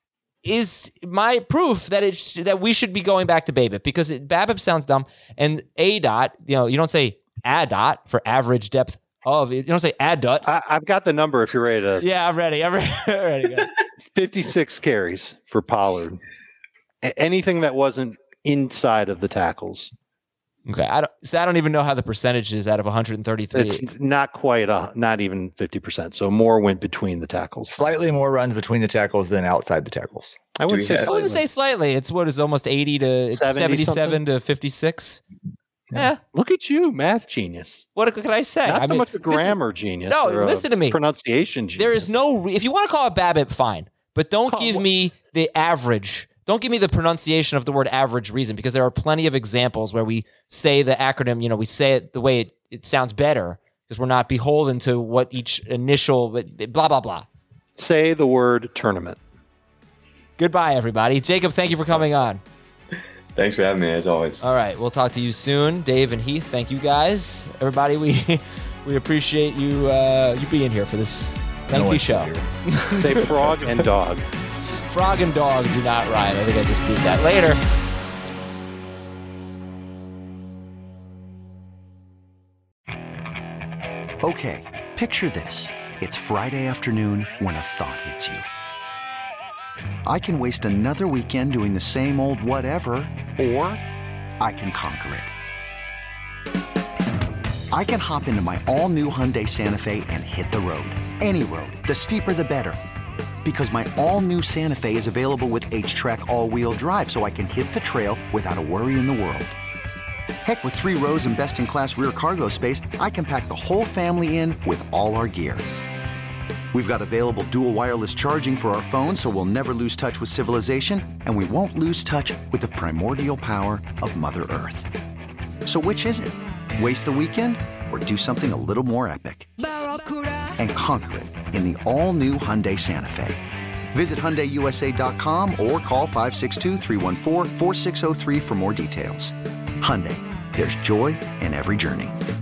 is my proof that it sh- that we should be going back to BABIP because it, BABIP sounds dumb. And A DOT, you know, you don't say A DOT for average depth of. You don't say A DOT. I, I've got the number if you're ready to. Yeah, I'm ready. I'm ready. I'm ready. Go. fifty-six carries for Pollard. A- anything that wasn't inside of the tackles. Okay, I don't. So I don't even know how the percentage is out of one hundred thirty-three. It's not quite a, not even fifty percent. So more went between the tackles. slightly more runs between the tackles than outside the tackles. I would we say have- I slightly. wouldn't say slightly. It's what is almost eighty to it's seventy seventy-seven to fifty-six. Yeah. Look at you, math genius. What can I say? Not I so mean, much a this is- grammar genius. No, or a listen to me. Pronunciation genius. There is no. Re- if you want to call it BABIP, fine, but don't Call- give me the average. Don't give me the pronunciation of the word average reason, because there are plenty of examples where we say the acronym. You know, we say it the way it, it sounds better because we're not beholden to what each initial blah blah blah. Say the word tournament. Goodbye, everybody. Jacob, thank you for coming on. Thanks for having me, as always. All right, we'll talk to you soon. Dave and Heath, thank you guys. Everybody, we we appreciate you uh, you being here for this No lengthy one's show. here. Say frog and dog. Frog and dog do not rhyme. I think I just proved that. Later. Okay, picture this. It's Friday afternoon when a thought hits you. I can waste another weekend doing the same old whatever, or I can conquer it. I can hop into my all-new Hyundai Santa Fe and hit the road. Any road. The steeper, the better. Because my all-new Santa Fe is available with H-Track all-wheel drive, so I can hit the trail without a worry in the world. Heck, with three rows and best-in-class rear cargo space, I can pack the whole family in with all our gear. We've got available dual wireless charging for our phones, so we'll never lose touch with civilization, and we won't lose touch with the primordial power of Mother Earth. So which is it? Waste the weekend or do something a little more epic? And conquer it in the all-new Hyundai Santa Fe. Visit Hyundai U S A dot com or call five six two, three one four, four six zero three for more details. Hyundai, there's joy in every journey.